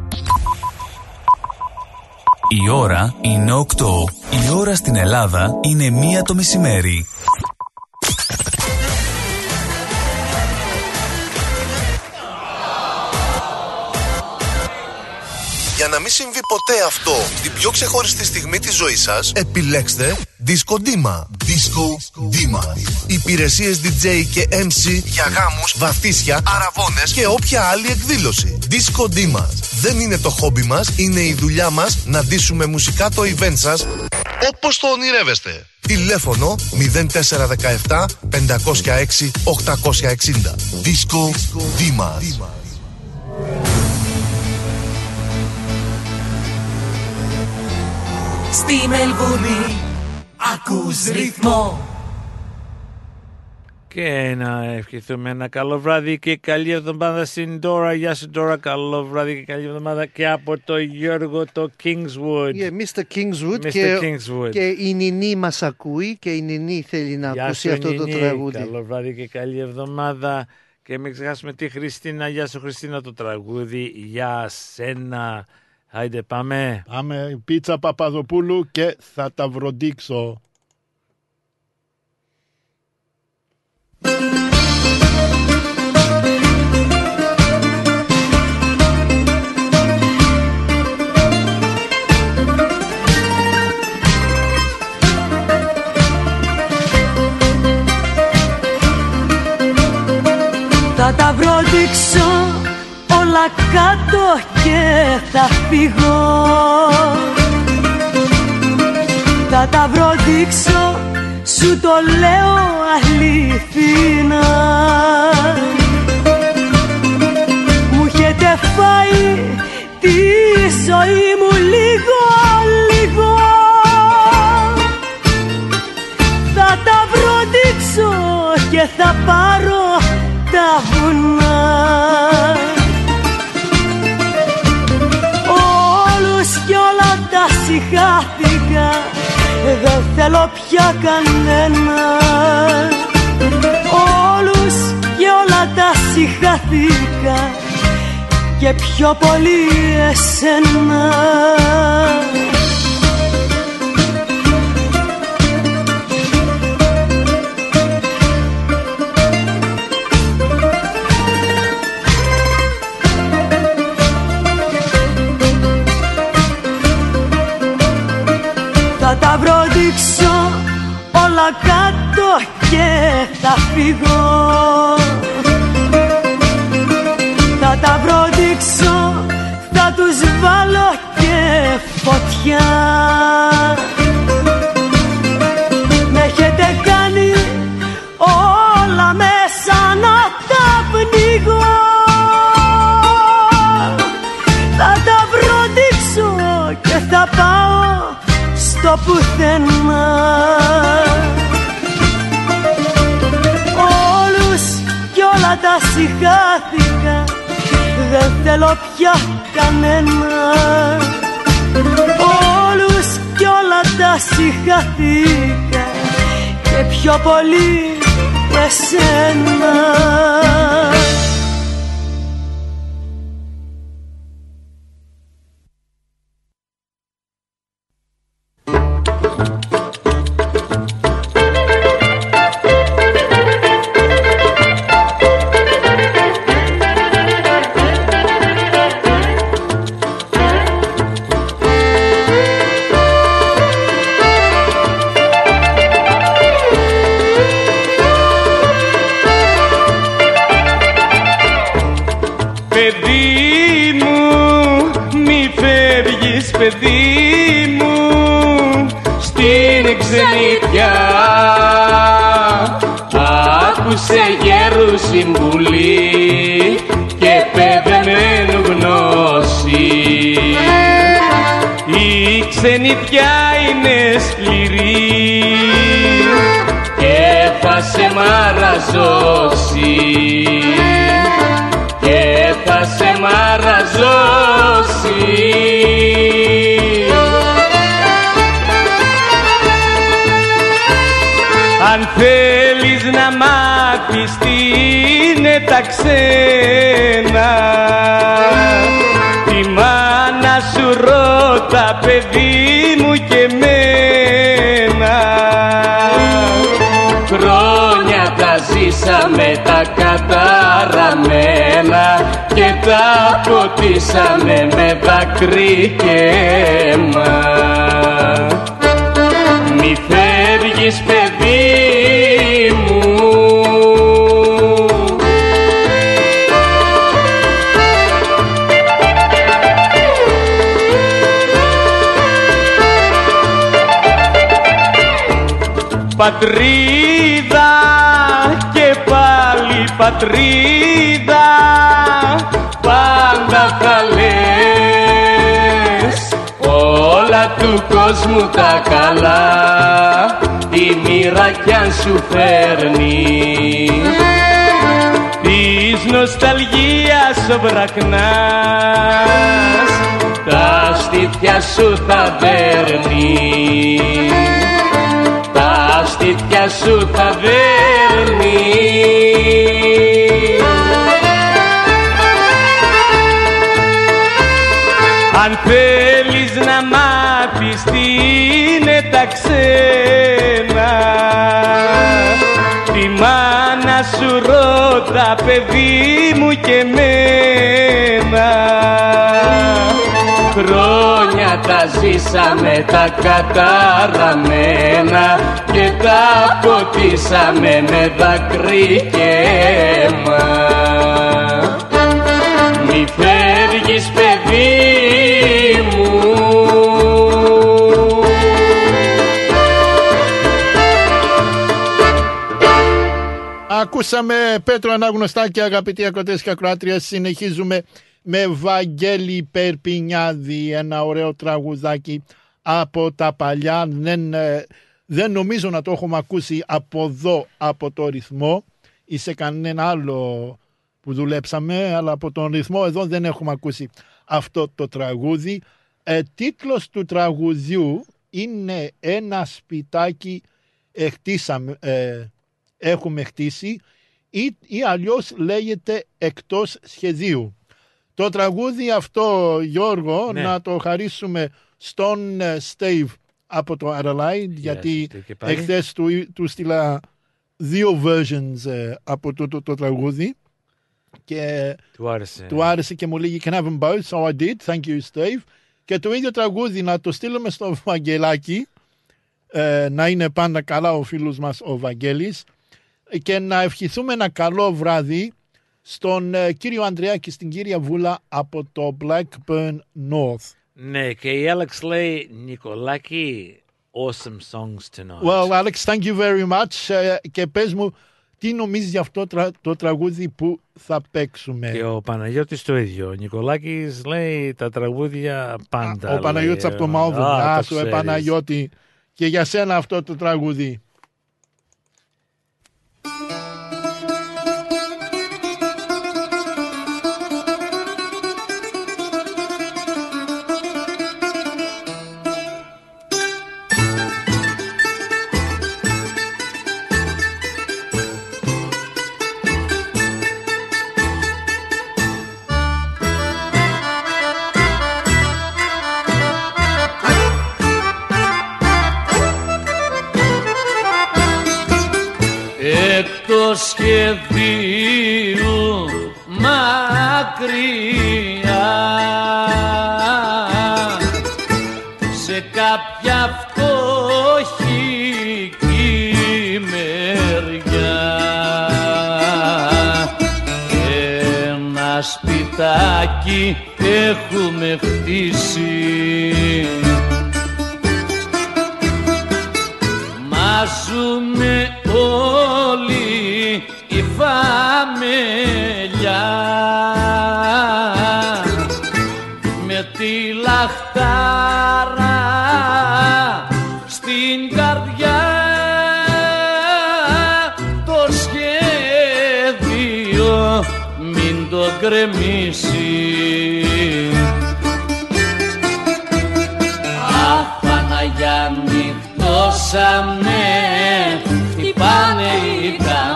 Η ώρα είναι 8. Η ώρα στην Ελλάδα είναι 1 το μεσημέρι. Για να μην συμβεί ποτέ αυτό στην πιο ξεχωριστή στιγμή της ζωής σας, επιλέξτε Disco Dima. Disco Dima. Υπηρεσίες DJ και MC για γάμους, βαφτίσια, αραβώνες και όποια άλλη εκδήλωση. Disco Dima. Δεν είναι το χόμπι μας, είναι η δουλειά μας να ντύσουμε μουσικά το event σας όπως το ονειρεύεστε. Τηλέφωνο 0417 506 860. Disco Dima. Στη Μελβούνι ακούς ρυθμό. Και να ευχηθούμε ένα καλό βράδυ και καλή εβδομάδα στην Ντόρα. Γεια σου Ντόρα, καλό βράδυ και καλή εβδομάδα και από το Γιώργο το Kingswood. Mr. Kingswood, Kingswood. Και η Νινή μας ακούει και η Νινή θέλει να ακούσει αυτό το τραγούδι. Καλό βράδυ και καλή εβδομάδα και μην ξεχάσουμε τη Χριστίνα. Γεια σου Χριστίνα, το τραγούδι για σένα. Άιντε πάμε. Πάμε, πίτσα Παπαδοπούλου και θα τα βροντίξω. όλα κάτω και θα φύγω. Θα τα βρω δείξω, σου το λέω αληθινά. Μου έχετε φάει τη ζωή μου λίγο, λίγο. Θα τα βρω δείξω και θα πάρω τα βουνά. Όλους κι όλα τα συγχάθηκα, δεν θέλω πια κανένα. Όλους κι όλα τα συγχάθηκα και πιο πολύ εσένα. Θα τα βρω δείξω όλα κάτω και θα φύγω. Θα τα βρω δείξω, θα τους βάλω και φωτιά. Με έχετε κάνει όλα μέσα να τα πνίγω. Θα τα βρω δείξω και θα πάω στο πουθενά. Όλους κι όλα τα συγχάθηκα, δεν θέλω πια κανένα. Όλους κι όλα τα συγχάθηκα και πιο πολύ εσένα. Άκουσε γέρου συμβουλή και παιδεμένου γνώση. Η ξενιτιά είναι σκληρή και θα σε μαραζώσει, και θα σε μαραζώσει. Αν θέλεις να μάθεις τι είναι τα ξένα, τη μάνα σου ρώτα παιδί μου και μένα. Χρόνια τα ζήσαμε τα καταραμένα και τα ποτίσαμε με δάκρυ και αίμα. Μη φεύγεις παιδί μου, πατρίδα και πάλι πατρίδα πάντα θα λες. Όλα του κόσμου τα καλά τη μοίρα κι αν σου φέρνει, της νοσταλγίας ο βραχνάς τα στήθια σου θα δέρνει, τα στήθια σου θα δέρνει. Αν θέλεις να μάθεις τι είναι τα ξένα, τη μάνα σου ρώτα παιδί μου και μένα. Χρόνια τα ζήσαμε τα καταραμένα και τα ποτίσαμε με δάκρυ και αίμα. Μη Ακούσαμε Πέτρο Αναγνωστάκη, αγαπητοί ακροτές και ακροάτριες. Συνεχίζουμε με Βαγγέλη Περπινιάδη, ένα ωραίο τραγουδάκι από τα παλιά. Δεν νομίζω να το έχουμε ακούσει από εδώ, από το ρυθμό ή σε κανένα άλλο που δουλέψαμε, αλλά από τον ρυθμό εδώ δεν έχουμε ακούσει αυτό το τραγούδι. Τίτλος του τραγουδιού είναι «Ένα σπιτάκι έχουμε χτίσει» ή αλλιώς λέγεται «Εκτός σχεδίου». Το τραγούδι αυτό, Γιώργο, να το χαρίσουμε στον Steve από το Adelaide, γιατί εχθές του στείλα 2 versions από το τραγούδι και του άρεσε και μου λέγει «Can have them both», so I did, thank you Steve. Και το ίδιο τραγούδι να το στείλουμε στο Βαγγελάκι, να είναι πάντα καλά ο φίλος μας ο Βαγγέλης, και να ευχηθούμε ένα καλό βράδυ στον κύριο Ανδρέα και στην κυρία Βούλα από το Blackburn North. Ναι, και η Alex λέει, Νικολάκη, awesome songs tonight. Well, Alex, thank you very much. Και πες μου, τι νομίζεις για αυτό το τραγούδι που θα παίξουμε? Και ο Παναγιώτης το ίδιο. Ο Νικολάκης λέει τα τραγούδια πάντα. Ο Παναγιώτης από το Μάλβο. Γεια σου, Παναγιώτη. Και για σένα αυτό το τραγούδι. Σχεδίου μακριά σε κάποια φτωχική μεριά ένα σπιτάκι έχουμε χτίσει, μα ζούμε όλοι η φαμελιά με τη λαχτάρα στην καρδιά. Το σχέδιο μην το γκρεμίσει. Αχ, Παναγιά, νυχτώσαμε, χτυπάνε οι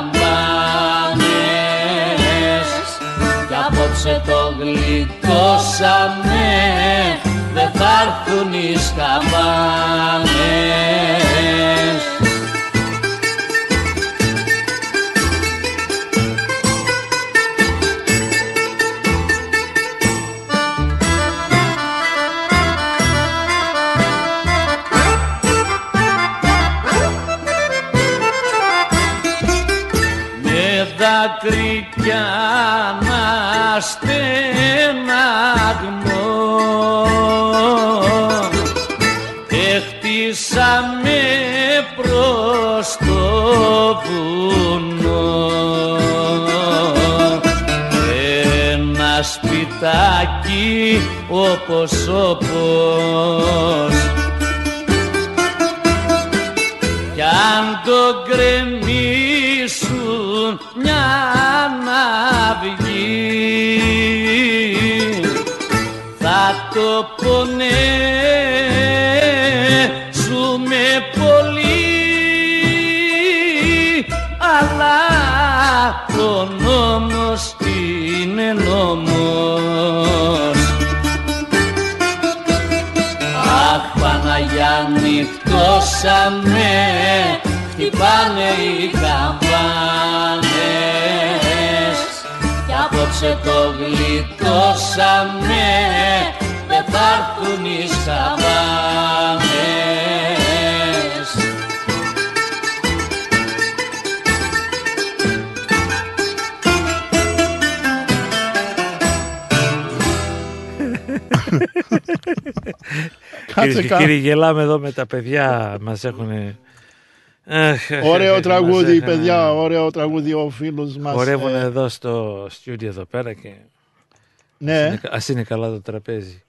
καμπάνες κι απόψε το γλιτώσαμε, δεν θα έρθουν οι σκαμπάνες. Δάκρυ κι αναστεναγμό χτίσαμε προς το βουνό ένα σπιτάκι όπως κι αν το γκρεμίσουν μια ναυγή θα το πονέσουμε πολύ, αλλά ο νόμος είναι νόμος. Αχ, Παναγιά, νυχτώσαμε, χτυπάνε οι καμπάνες κι απόψε το γλιτώσαμε, δεν θα έρθουν οι σκαμπάνες. Κυρίες και κύριοι, γελάμε εδώ με τα παιδιά, μας έχουν Ωραίο τραγούδι, παιδιά, ωραίο τραγούδι ο φίλος μας. Χορεύουν εδώ στο στούντιο εδώ πέρα και ναι. Ας είναι καλά το τραπέζι.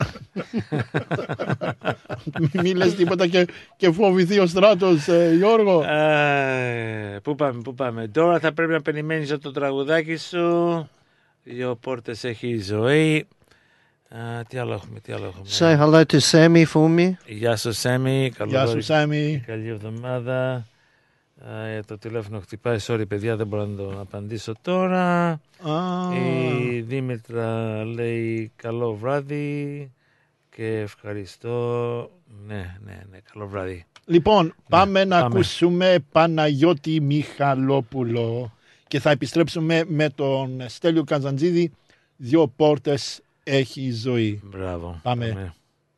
Μη λες τίποτα και φοβηθεί ο Στράτος, Γιώργο. Πού πάμε. Τώρα θα πρέπει να περιμένεις το τραγουδάκι σου. Δύο πόρτες έχει η ζωή. Τι άλλο έχουμε. Say hello to Sammy for me. Γεια σου Σέμι. Γεια σου Σέμι. Καλή εβδομάδα. Το τηλέφωνο χτυπάει. Sorry παιδιά, δεν μπορώ να το απαντήσω τώρα. Η Δήμητρα λέει καλό βράδυ και ευχαριστώ. Ναι, καλό βράδυ. Λοιπόν, πάμε να ακούσουμε Παναγιώτη Μιχαλόπουλο και θα επιστρέψουμε με τον Στέλιο Καζαντζίδη. Δύο πόρτες έχει η ζωή. Μπράβο. Πάμε.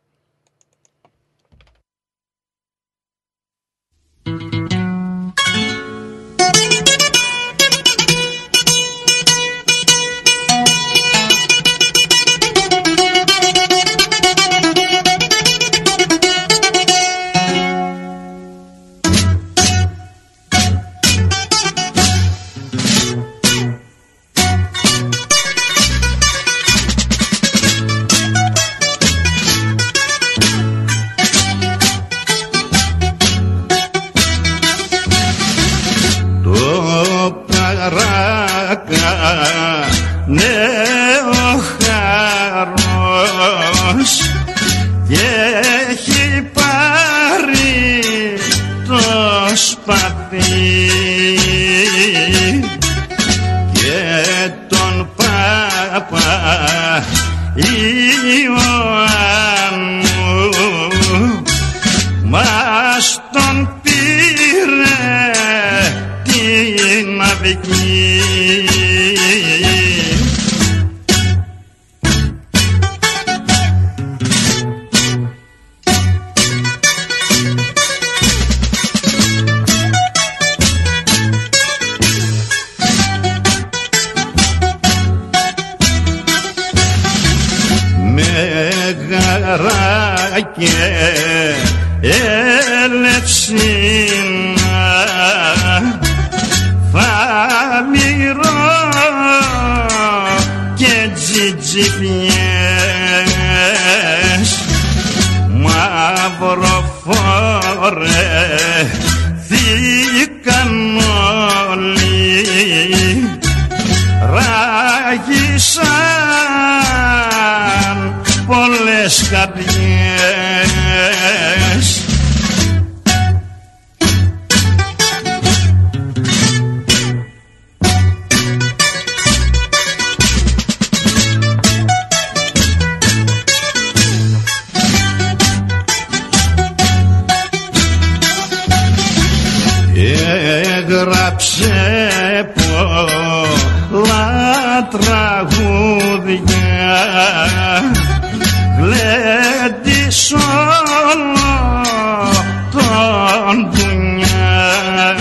νέο χαρός και έχει πάρει το σπαθί και τον Πάπα Ιωάννου μας τον πήρε την αυγή. Και έλευσινα φαμυρό και τζιτζιφιές μαυροφορεθήκαν όλοι ράγισαν πολλές καρδιές. Έγραψε πολλά τραγούδια γλέντης όλο τον πουνιά.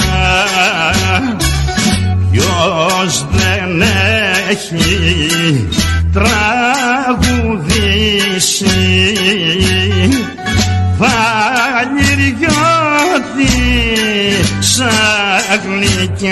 Ποιος δεν έχει τραγουδήσει βαλιριώτη σαν γλυκιά.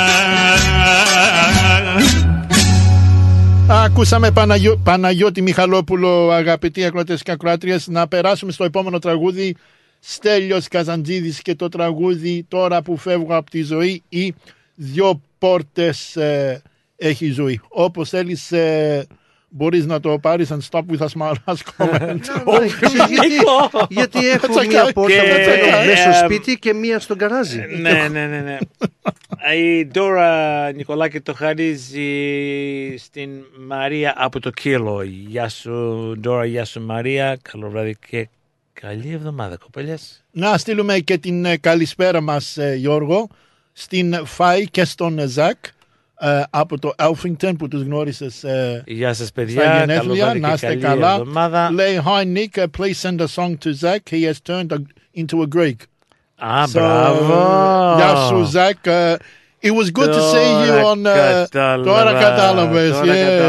Ακούσαμε Παναγιώτη Μιχαλόπουλο, αγαπητοί ακροατές και ακροάτριες. Να περάσουμε στο επόμενο τραγούδι. Στέλιος Καζαντζίδης και το τραγούδι «Τώρα που φεύγω από τη ζωή» ή «Δυο πόρτες έχει η ζωή». Όπως θέλεις μπορείς να το πάρεις and stop with a small comment. Γιατί έχω μία πόρτα μέσα στο σπίτι και μία στο γκαράζι. Ναι. Η Ντόρα Νικολάκη το χαρίζει στην Μαρία από το Κύλο. Γεια σου Ντόρα, γεια σου Μαρία. Καλό βράδυ και καλή εβδομάδα κοπέλιας. Να στείλουμε και την καλησπέρα μας Γιώργο στην Φάη και στον Ζακ από το Alphington που τους γνώρισες. Γεια σας παιδιά, καλό βράδυ και καλή εβδομάδα. Λέει hi Nick, please send a song to Zach, he has turned into a Greek. Μπράβο. Γεια σου Ζακ. It was good to see you on Τώρα κατάλαβες.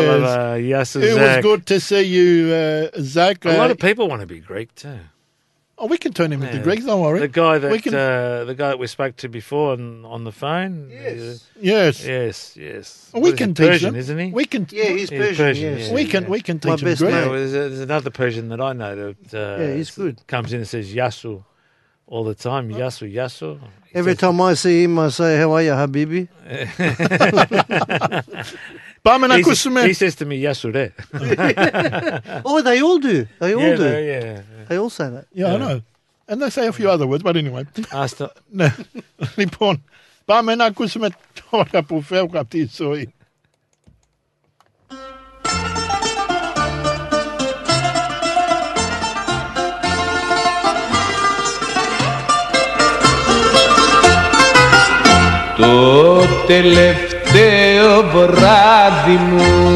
Γεια σου It was good to see you Zach. A lot of people want to be Greek too. Oh, we can turn him into Greg. Don't worry. The guy that we spoke to before on the phone. Yes. Yes. Well, we can teach Persian, him, isn't he? We can. Yeah, he's Persian. Yes. We can teach him Greg. Yeah, there's another Persian that I know that he's good. Comes in and says Yasu all the time. Yasu. Every time I see him, I say, "How are you, Habibi?" He says to me, Yasure. Oh, they all do. They all do. Yeah. They all say that. Yeah, I know. And they say a few other words, but anyway. Ναι. Λοιπόν, πάμε να ακούσουμε τώρα που φεύγω από τη ζωή. Το τελευταίο βράδυ μου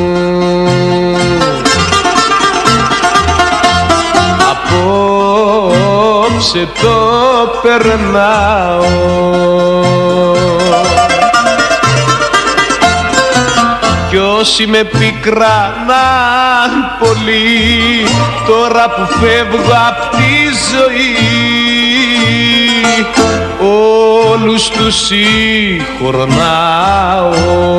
απόψε το περνάω κι όσοι με πικρανάν πολύ τώρα που φεύγω απ' τη ζωή όλους τους συγχωρνάω.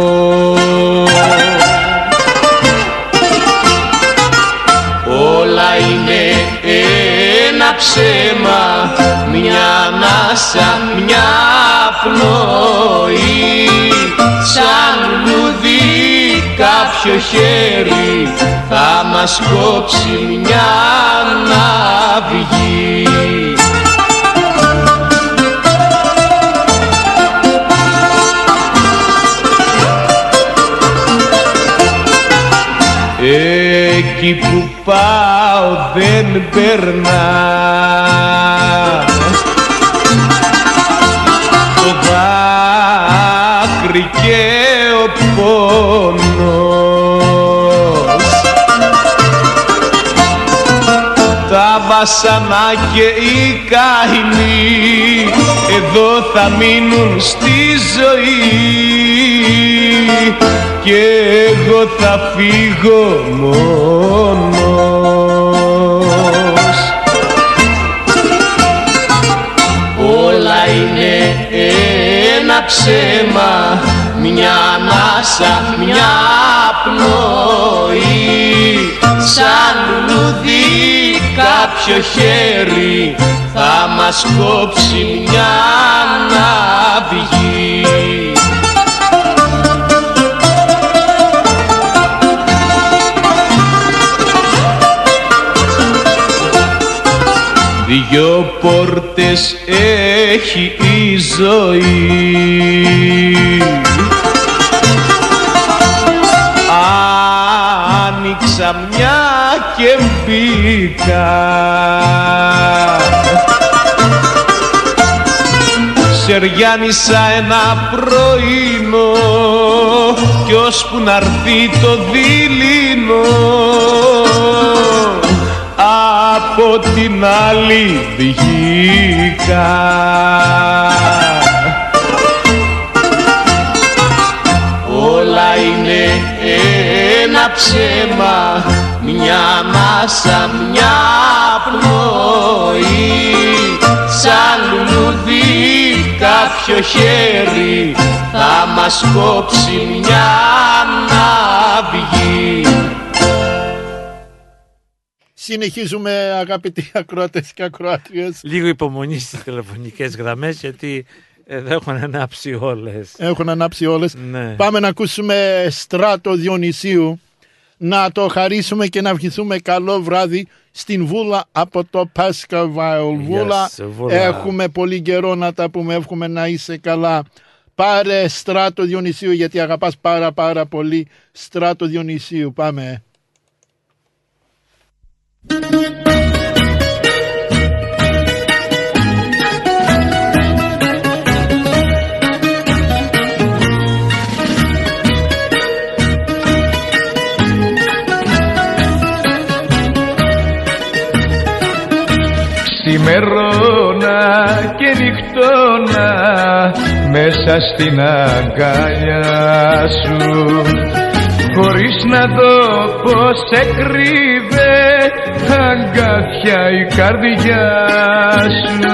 Όλα είναι ένα ψέμα, μια ανάσα, μια πνοή. Σαν λουλούδι κάποιο χέρι θα μας κόψει μια ναυγή. Εκεί που πάω δεν περνά το δάκρυ και ο πόνος, τα βασανά και οι καημοί εδώ θα μείνουν στη ζωή και εγώ θα φύγω μόνος. Όλα είναι ένα ψέμα, μια ανάσα, μια πνοή. Σαν λουλούδι κάποιο χέρι θα μας κόψει μια ναυγή. Δυο πόρτες έχει η ζωή, άνοιξα μια και μπήκα. Σεριάνισα ένα πρωινό κι ώσπου να έρθει το δειλινό από την άλλη βγήκα. Όλα είναι ένα ψέμα, μια ανάσα, μια πνοή. Σαν λουλούδι κάποιο χέρι θα μας κόψει μια ναυγή. Συνεχίζουμε, αγαπητοί ακροατές και ακροάτριες. Λίγο υπομονή στις τηλεφωνικές γραμμές, γιατί εδώ έχουν ανάψει όλες. Έχουν ανάψει όλες. Ναι. Πάμε να ακούσουμε Στράτο Διονυσίου. Να το χαρίσουμε και να ευχηθούμε καλό βράδυ στην Βούλα από το Baskerville. Βούλα, έχουμε πολύ καιρό να τα πούμε. Εύχομαι να είσαι καλά. Πάρε Στράτο Διονυσίου, γιατί αγαπάς πάρα πολύ Στράτο Διονυσίου. Πάμε. Ξημερώνα και νυχτώνα μέσα στην αγκαλιά σου, χωρίς να δω πως σε κρύβε αγκάθια η καρδιά σου,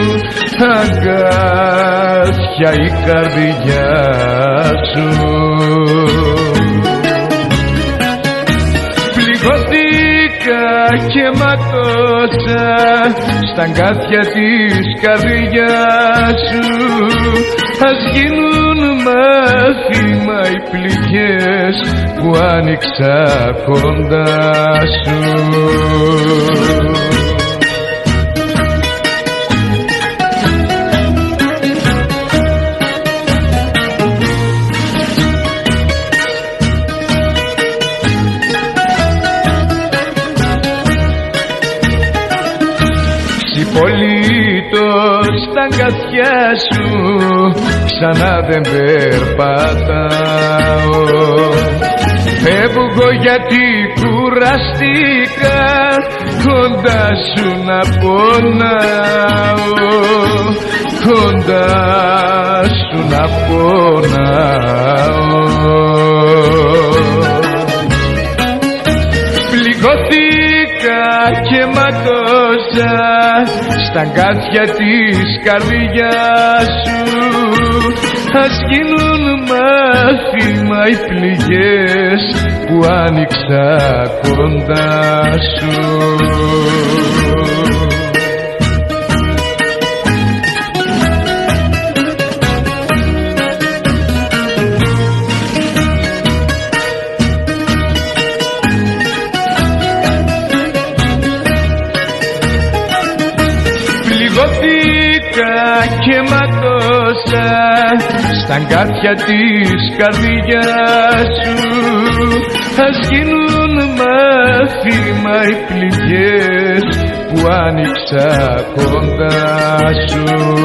αγκάθια η καρδιά σου. Πληγώθηκα και ματώσα στα αγκάθια της καρδιάς σου, ας γίνουν μάθημα οι πληγές που άνοιξα κοντά σου. Πολύτως στα αγκάθια σου ξανά δεν περπατάω. Φεύγω γιατί κουραστήκα κοντά σου να πονάω, κοντά σου να πονάω. Πληγώθηκα και ματώσα στα αγκάθια της καρδιάς σου, ας γίνουν μάθημα οι πληγές που άνοιξα κοντά σου. Και ματώσα στα αγκάθια της καρδιάς σου, ας γίνουν μάθημα οι πληγές που άνοιξα κοντά σου.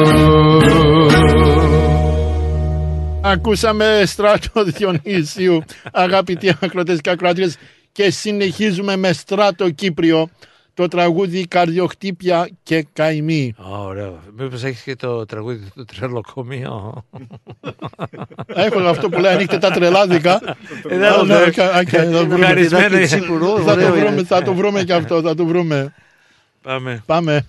Ακούσαμε Στράτο Διονύσιου, αγαπητοί ακροατές και ακροατρίες, και συνεχίζουμε με Στράτο Κύπριο, το τραγούδι Καρδιοχτύπια και Καημή. Ωραίο. Μήπως έχεις και το τραγούδι του τρελοκομείο? Έχω αυτό που λέει ανοίχτε τα τρελάδικα. Θα το βρούμε και αυτό, θα το βρούμε. Πάμε.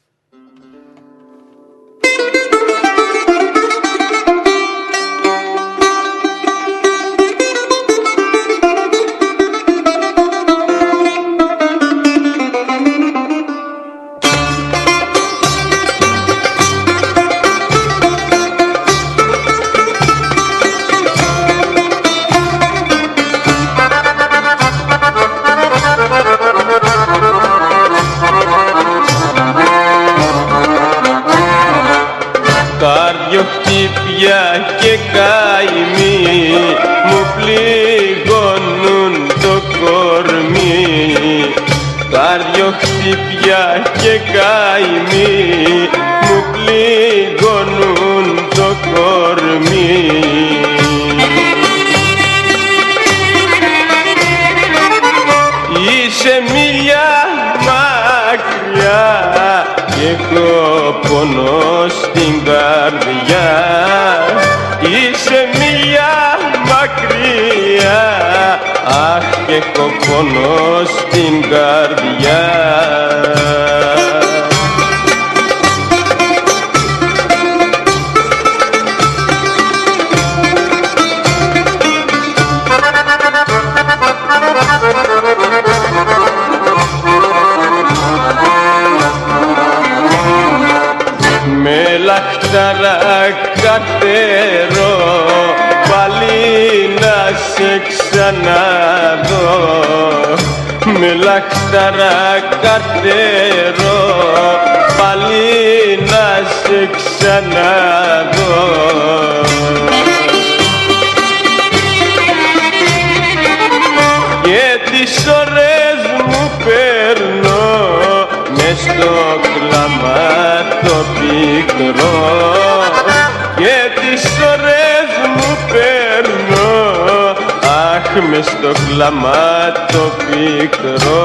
Καρδιοχτύπια και καημοί μου πληγώνουν το κορμί. Καρδιοχτύπια και καημοί μου πληγώνουν το κορμί. Είσαι μίλια μακριά και έχω πόνο στην καρδιά. Είσαι μίλια μακριά, αχ και έχω πόνο στην καρδιά. Με λαχτάρα κατέρω πάλι να σε ξαναδώ. Με λαχτάρα κατέρω πάλι να σε ξαναδώ. Και τις ώρες μου παίρνω μες στο κλάμα το πικρό. Και τις ώρες μου παίρνω, αχ μες στο κλάμα το πικρό.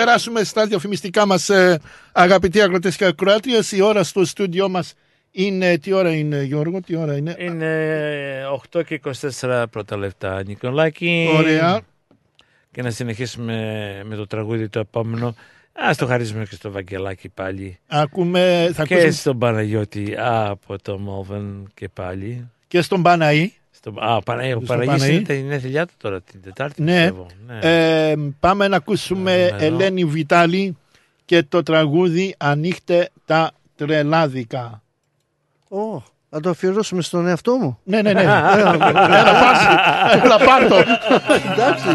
περάσουμε στα διαφημιστικά μας, αγαπητοί ακροατές και ακροάτριες. Η ώρα στο στούντιό μας είναι, τι ώρα είναι Γιώργο, τι ώρα είναι? Είναι 8 και 24 πρώτα λεπτά, Νικολάκη. Ωραία. Και να συνεχίσουμε με το τραγούδι το επόμενο. Ας το χαρίσουμε και στο Βαγγελάκι πάλι. Θα και στον Παναγιώτη από το Μόλβεν και πάλι. Και στον Παναή. Ο Παναγιώτης είναι τα γενέθλιά του τώρα την Τετάρτη. Ναι. Ναι. Πάμε να ακούσουμε Ελένη Βιτάλη και το τραγούδι «Ανοίχτε τα τρελάδικα». Θα το αφιερώσουμε στον εαυτό μου. Ναι. Έλα πάρ' το. Εντάξει.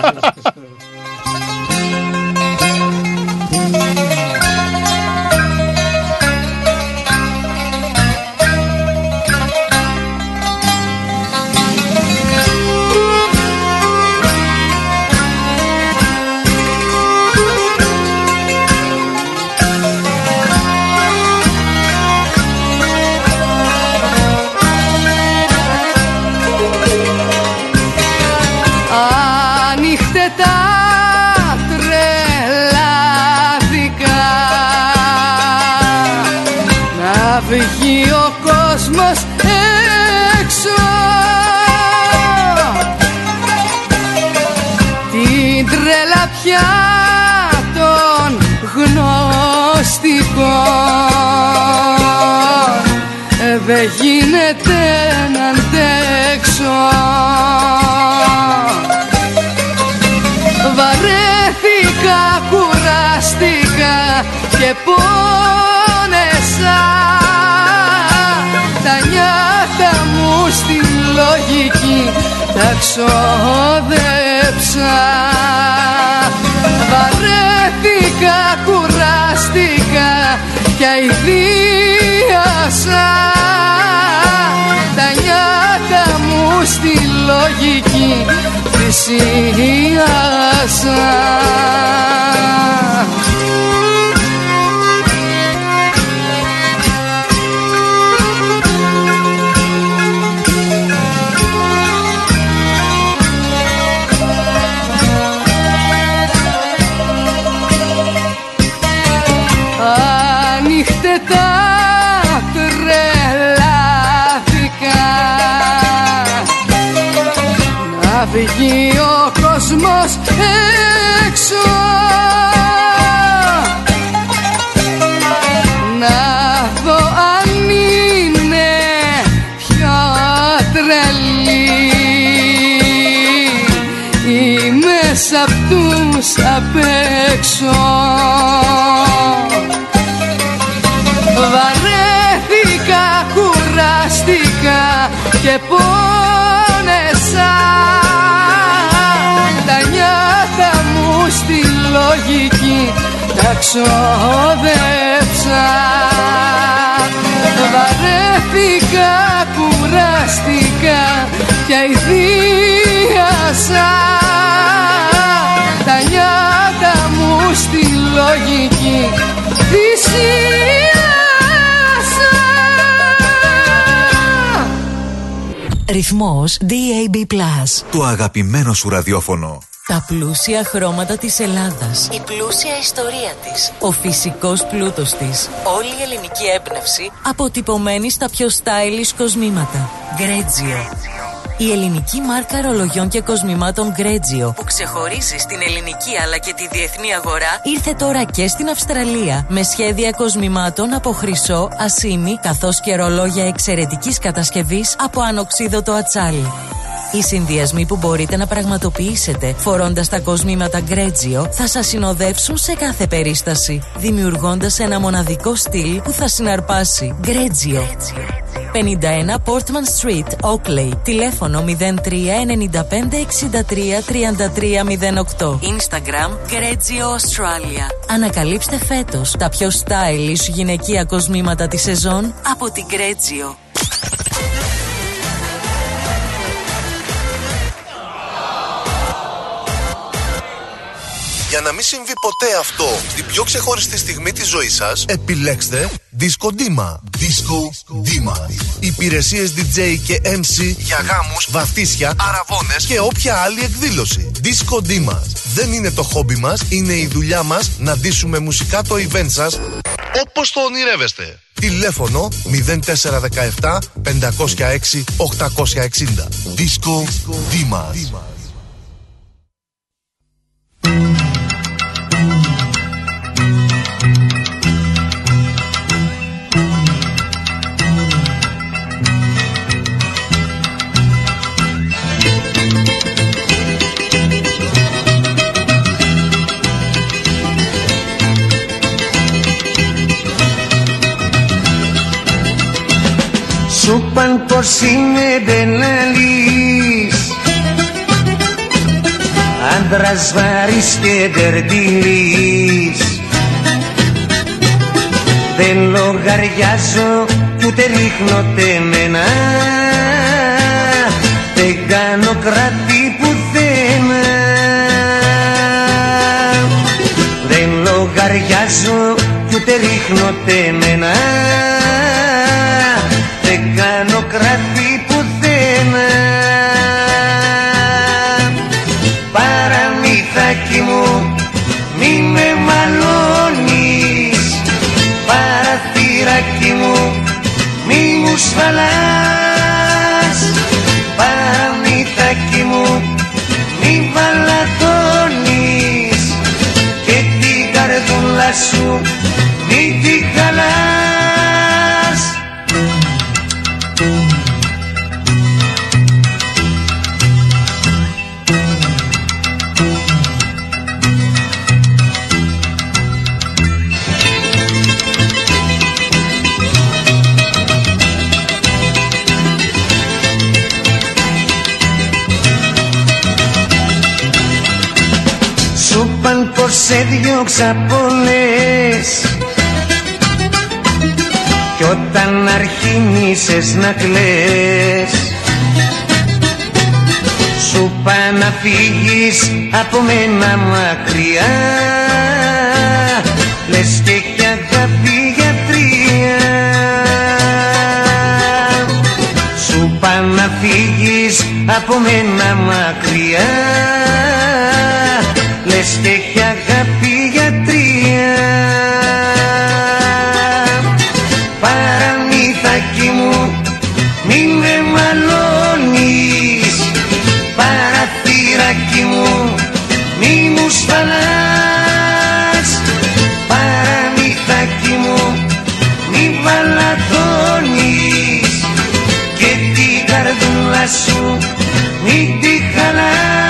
Βγει ο κόσμος έξω, την τρέλα πια των γνωστικών δεν γίνεται να αντέξω. Βαρέθηκα, κουράστηκα και πόνεσα, τα νιάτα μου στη λογική τα ξόδεψα. Βαρέθηκα, κουράστηκα και αηδίασα, τα νιάτα μου στη λογική θυσίασα. Τα τρελάθηκα, να βγει ο κόσμος έξω, να δω αν είναι πιο τρελή ή μέσα απ' τους απ' έξω. Βαρέθηκα, κουράστηκα και πόνεσα, τα νιάτα μου στη λογική τα ξόδεψα. Βαρέθηκα, κουράστηκα και αηδίασα, τα νιάτα μου στη λογική θυσίασα. Ρυθμός DAB+. Το αγαπημένο σου ραδιόφωνο. Τα πλούσια χρώματα της Ελλάδας. Η πλούσια ιστορία της. Ο φυσικός πλούτος της. Όλη η ελληνική έμπνευση αποτυπωμένη στα πιο stylish κοσμήματα. Γκρέτζιο. Η ελληνική μάρκα ρολογιών και κοσμημάτων Γκρέτζιο, που ξεχωρίζει στην ελληνική αλλά και τη διεθνή αγορά, ήρθε τώρα και στην Αυστραλία με σχέδια κοσμημάτων από χρυσό, ασήμι, καθώς και ρολόγια εξαιρετικής κατασκευής από ανοξίδωτο ατσάλι. Οι συνδυασμοί που μπορείτε να πραγματοποιήσετε φορώντας τα κοσμήματα Γκρέτζιο θα σας συνοδεύσουν σε κάθε περίσταση, δημιουργώντας ένα μοναδικό στυλ που θα συναρπάσει. Γκρέτζιο. 51 Portman Street, Oakley. Τηλέφωνο 03 95 63 33 08. Instagram Γκρέτζιο Australia. Ανακαλύψτε φέτος τα πιο stylish γυναικεία κοσμήματα της σεζόν από την Γκρέτζιο. Για να μην συμβεί ποτέ αυτό στην πιο ξεχωριστή στιγμή της ζωής σας, επιλέξτε Disco Dima. Disco Dima. Υπηρεσίες DJ και MC για γάμους, βαφτίσια, αραβώνες και όποια άλλη εκδήλωση. Disco Dima. Δεν είναι το χόμπι μας, είναι η δουλειά μας να ντύσουμε μουσικά το event σας όπως το ονειρεύεστε. Τηλέφωνο 0417 506 860. Disco Dima. Σου παν πως είναι μπεναλής, άντρας βαρύς και τερτιλής. Δεν λογαριάζω κι ούτε ρίχνω τεμένα, δεν κάνω κράτη πουθενά. Δεν λογαριάζω κι ούτε ρίχνω τεμένα, δεν κάνω κράτη πουθενά. Παραμυθάκι μου μη με μαλώνεις, παραθυράκι μου μη μου σφαλάς. Παραμυθάκι μου μη βαλατώνεις και την καρδούλα σου μη τη χαλάς. Παν πως σε διώξα πολλές κι όταν αρχίνησες να κλαις, σου παν να φύγεις από μένα μακριά, λες και κι αγάπη γιατρία. Σου παν να φύγεις από μένα μακριά, λες και έχει αγάπη γιατρία. Παραμυθάκι μου μη με μαλώνεις, παραθυράκι μου μη μου σφαλάς. Παραμυθάκι μου μη βαλατώνεις και την καρδούλα σου μη τη χαλάς.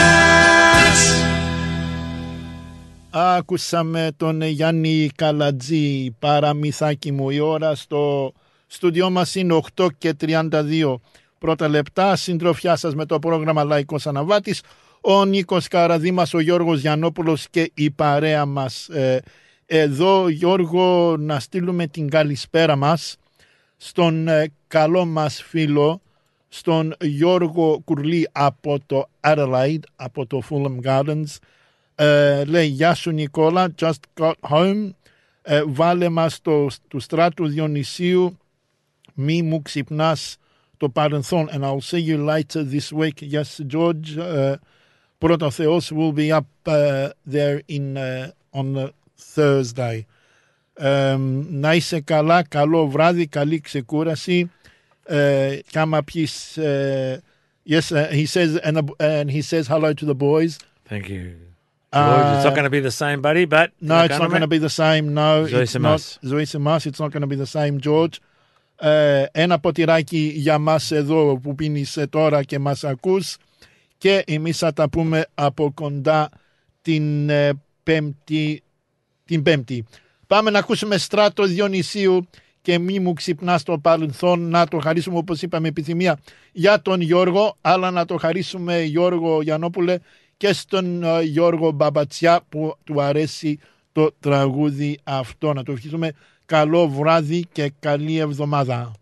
Άκουσαμε τον Γιάννη Καλατζή, παραμυθάκι μου. Η ώρα στο στούντιό μας είναι 8:32 πρώτα λεπτά. Συντροφιά σας με το πρόγραμμα Λαϊκός Αναβάτης. Ο Νίκος Καραδήμας, ο Γιώργος Γιαννόπουλος και η παρέα μας εδώ. Γιώργο, να στείλουμε την καλησπέρα μας στον καλό μας φίλο, στον Γιώργο Κουρλή από το Adelaide, από το Fulham Gardens. Λέει, γεια σου Νικόλα, just got home, βάλε μας του Στράτου Διονυσίου, μη μου ξυπνάς το παρελθόν, and I'll see you later this week. Yes, George, πρώτα ο Θεός will be up there on Thursday. Να είσαι καλά, καλό βράδυ, καλή ξεκούραση. Κι άμα πεις, yes, he says, and he says hello to the boys. Thank you. George, it's not going to be the same, buddy, but... No, it's not going to be the same, no. Ζωής εμάς, it's not going to be the same, George. Ένα ποτηράκι για μας εδώ που πίνεις τώρα και μας ακούς και εμείς θα τα πούμε από κοντά την Πέμπτη. Πάμε να ακούσουμε Στράτο Διονυσίου και μη μου ξυπνάς το παρελθόν, να το χαρίσουμε όπως είπαμε επιθυμία για τον Γιώργο, αλλά να το χαρίσουμε Γιώργο Γιαννόπουλε και στον Γιώργο Μπαμπατσιά που του αρέσει το τραγούδι αυτό. Να το ευχηθούμε καλό βράδυ και καλή εβδομάδα.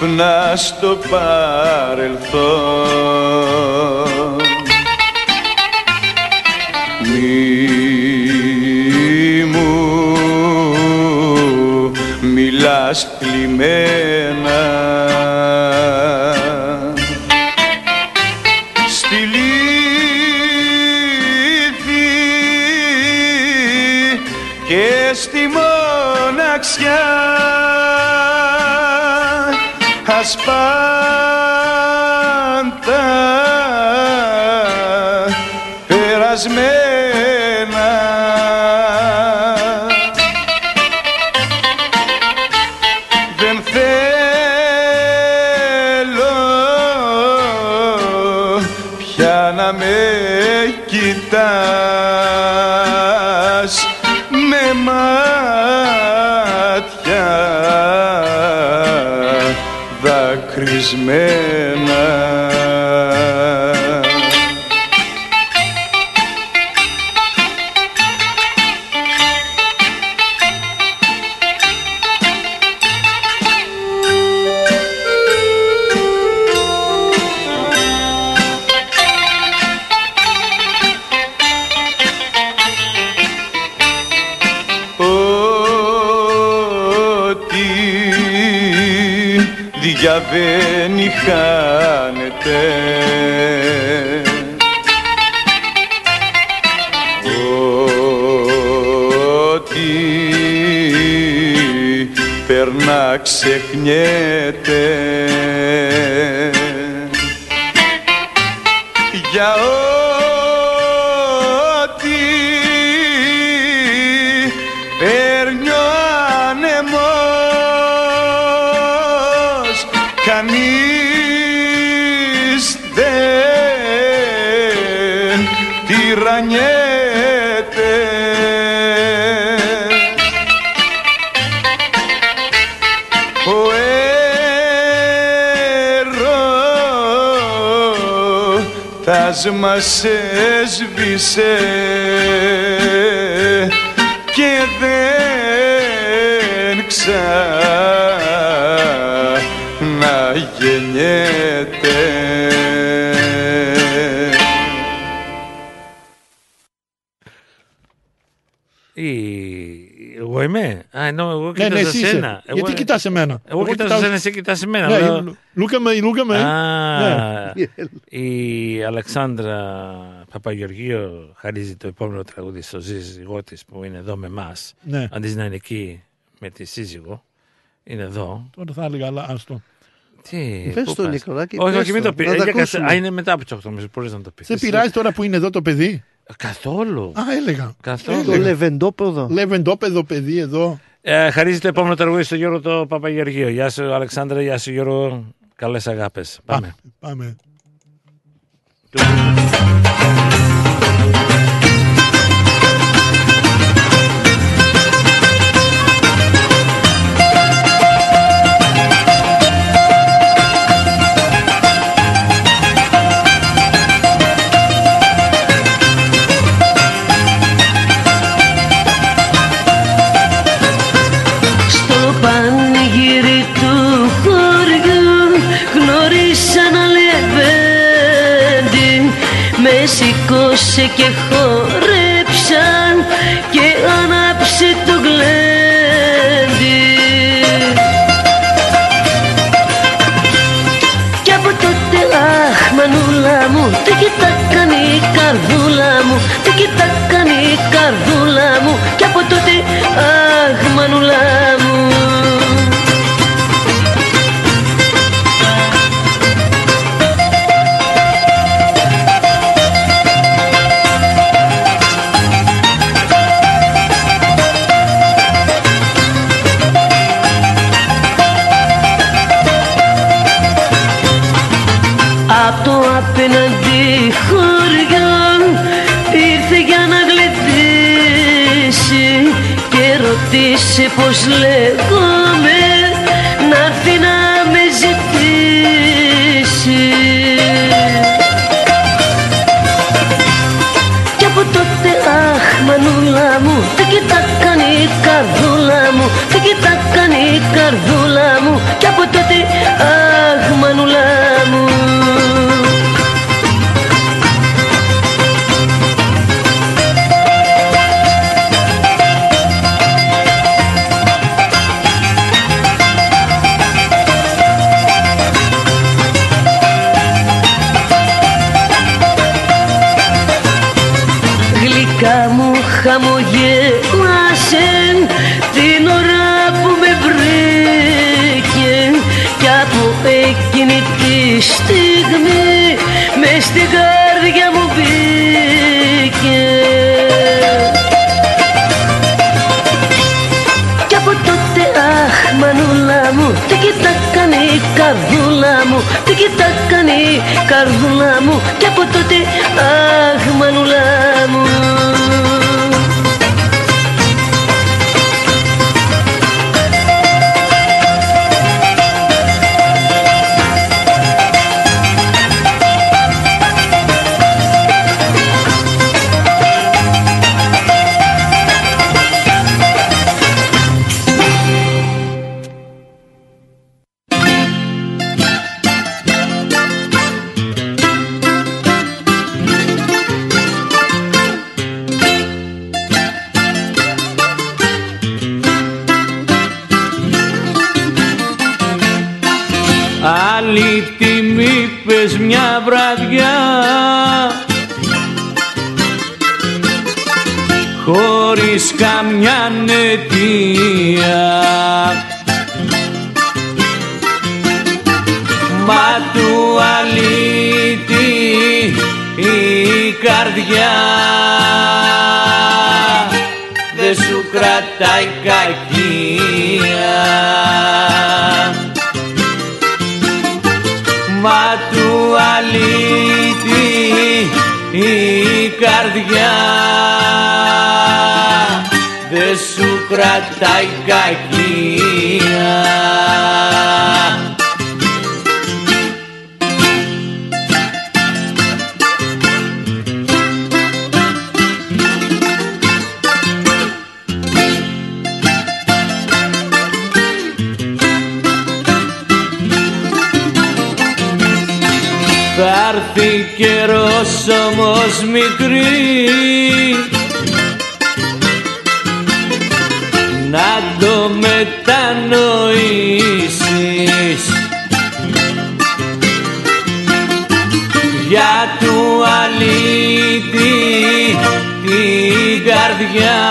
ξύπνα στο παρελθόν. Μη μου μιλάς κλειμμένα, στη λύθη και στη μοναξιά ασπάντα περασμένα. Δεν θέλω πια να με κοιτάς με μάτια δακρυσμένα. Διαβαίνει χάνεται, ό,τι περνά ξεχνιέται, για ό,τι παίρνει ο άνεμος κανείς δεν τυραννιέται. Ο έρωτας μας έσβησε και δεν να γεννιέται. Εγώ είμαι. Εγώ κοιτάζω εσένα. Γιατί κοιτάς εμένα? Εγώ κοιτάζω εσένα, εσύ κοιτάς εμένα. Look at me. Η Αλεξάνδρα Παπαγεωργίου χαρίζει το επόμενο τραγούδι στο σύζυγό της που είναι εδώ με εμάς. Αντί να είναι εκεί με τη σύζυγο. Είναι εδώ. Τώρα θα έλεγα, αλλά άστο. Τι, πες το Νικολάκη. Όχι, μην το πει. Είναι μετά από τις 8.30, μπορείς να το πεις. Σε πειράζει τώρα που είναι εδώ το παιδί? Καθόλου. Έλεγα. Το λεβεντόπεδο. Λεβεντόπεδο παιδί εδώ. Χαρίζει το επόμενο τραγούδι στο Γιώργο το Παπαγεωργίου. Γεια σου Αλεξάνδρα, γεια σου Γιώργο. Καλές αγάπες. Πάμε. Σήκωσε και χορέψαν και ανάψε το γλέντι. Κι από τότε αχ μανούλα μου, τι κοιτά κάνει η καρδούλα μου, τι κοιτά κάνει η καρδούλα μου. Κι από τότε αχ μανούλα μου. Απ' το απέναντι χωριό ήρθε για να γλεντήσει και ρωτήσε πως λέγομαι, να'ρθεί να με ζητήσει. Κι από τότε αχ μανούλα μου, τι κοιτά κάνει η καρδούλα μου, τι κοιτά κάνει η καρδούλα μου. Κι από τότε καρδιά μου χαμογέλασε την ώρα που με βρήκε κι από εκείνη τη στιγμή μες στην καρδιά μου μπήκε. Κι από τότε αχ μανούλα μου τι κοιτά κάνει η καρδούλα μου, τι κοιτά κάνει η καρδούλα μου κι από τότε αχ μανούλα μου. Άλλη τιμή πες μια βραδιά χωρίς καμιά αιτία, μα του αλήτη η καρδιά δε σου κρατάει κακία, μα του αλήτη η καρδιά δε σου κρατάει κακία. Θα έρθει καιρός όμως μικρή να το μετανοήσεις, για του αλήτη την καρδιά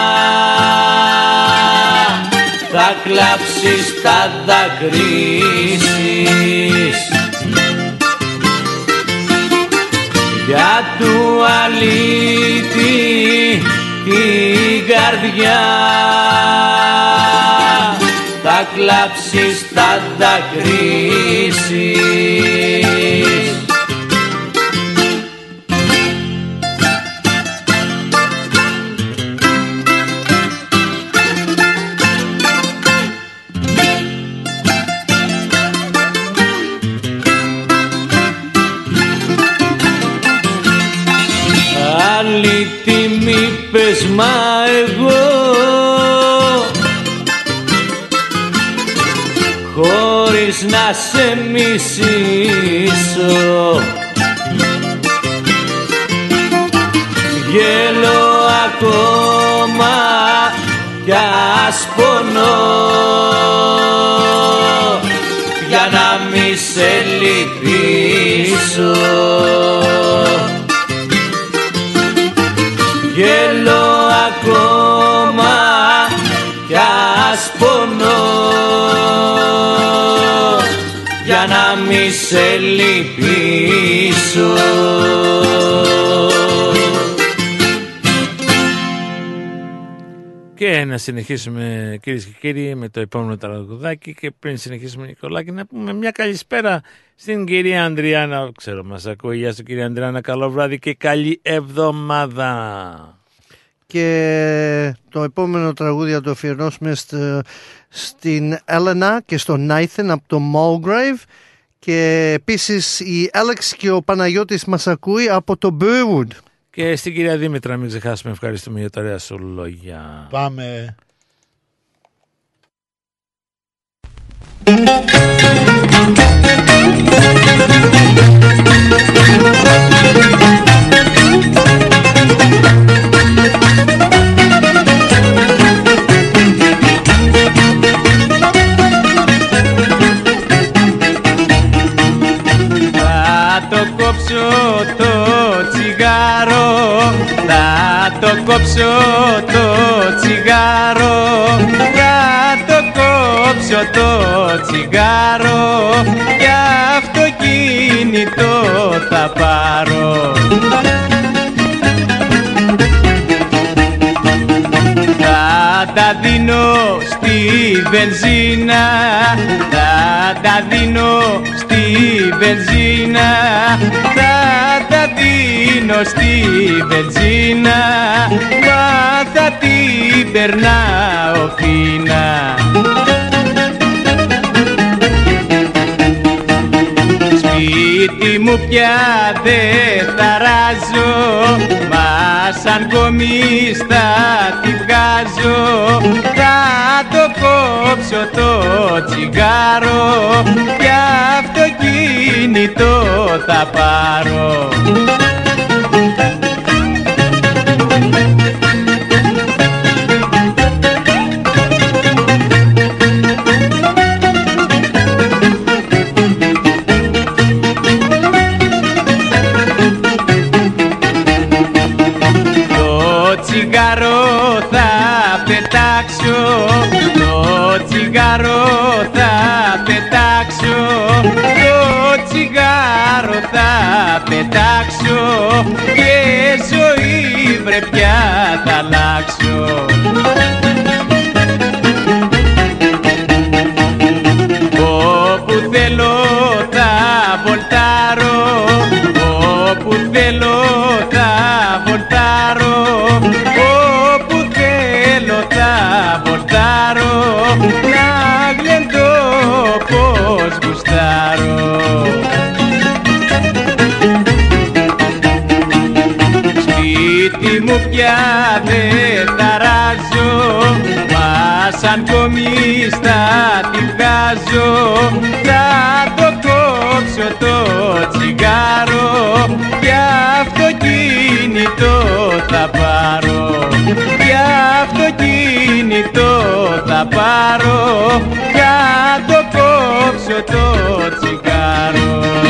θα κλάψεις, θα δακρύσεις, για του αλήτη την καρδιά θα κλάψεις, θα δακρύσεις. Άλλη τιμή πες, μα εγώ χωρίς να σε μισήσω γέλω ακόμα κι ας πονώ για να μη σε λυπήσω. Γέλω ακόμα κι ας πονώ για να μη σε λυπήσω. Και να συνεχίσουμε κυρίες και κύριοι με το επόμενο τραγουδάκι, και πριν συνεχίσουμε Νικολάκη να πούμε μια καλησπέρα στην κυρία Ανδριάννα. Ξέρω μας ακούει. Γεια σου κυρία Ανδριάννα, καλό βράδυ και καλή εβδομάδα. Και το επόμενο τραγούδι θα το αφιερώσουμε στην Έλενα και στον Νάιθεν από το Mulgrave, και επίσης η Άλεξ και ο Παναγιώτης μας ακούει από το Burwood. Και στην κυρία Δήμητρα μην ξεχάσουμε, ευχαριστούμε για τα ωραία σου λόγια. Πάμε. Θα το κόψω το τσιγάρο, θα το κόψω το τσιγάρο, θα το κόψω το τσιγάρο, για αυτοκίνητο θα πάρω. Θα τα δίνω στη βενζίνα, θα τα δίνω στη βενζίνα, θα τα δίνω στη βενζίνα, μα θα την περνάω φίνα. Σπίτι μου πια δεν θαράζω, μα σαν κομίστα τη βγάζω, θα το κόψω το τσιγάρο, για αυτοκίνητο θα πάρω. Το τσιγάρο θα πετάξω, το τσιγάρο θα πετάξω, και ζωή βρε πια θα αλλάξω. Όπου θέλω θα βολτάρω, όπου θέλω θα βολτάρω, όπου θέλω θα βολτάρω, να γλεντώ πως γουστάρω. Σπίτι μου πια δεν ταράζω, μα σαν κομίστα τη βγάζω, θα το κόψω το τσιγάρο, για αυτοκίνητο θα πάρω, για αυτοκίνητο θα πάρω, για το κόψω το τσιγάρο.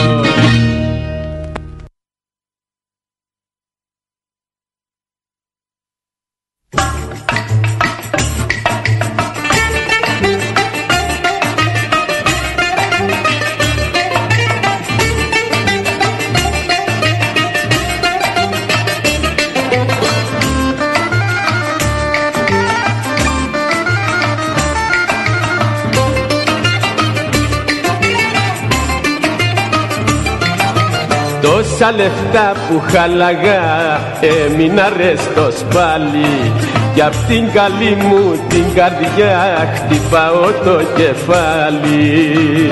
Τόσα λεφτά που χαλαγά έμεινα ρεστός πάλι, κι απ' την καλή μου την καρδιά χτυπάω το κεφάλι.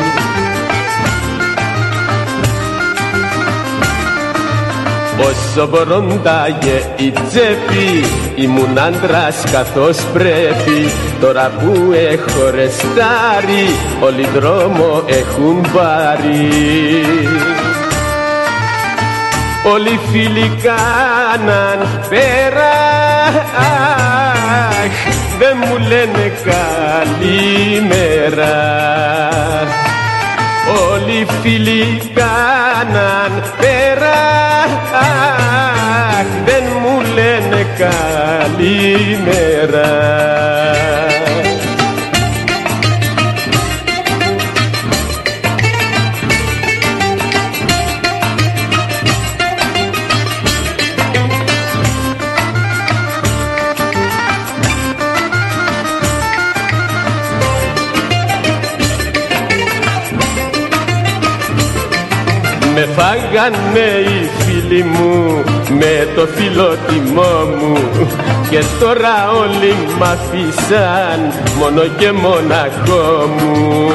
Όσο βροντάγε η τσέπη, ήμουν άντρας καθώς πρέπει. Τώρα που έχω ρεστάρει, όλοι δρόμο έχουν πάρει. Όλοι φίλοι κάναν πέρα, δεν μου λένε καλημέρα. Όλοι φίλοι κάναν πέρα, δεν μου λένε καλημέρα. Με φάγανε οι φίλοι μου με το φιλότιμό μου, και τώρα όλοι μ' αφήσαν μόνο και μοναχό μου.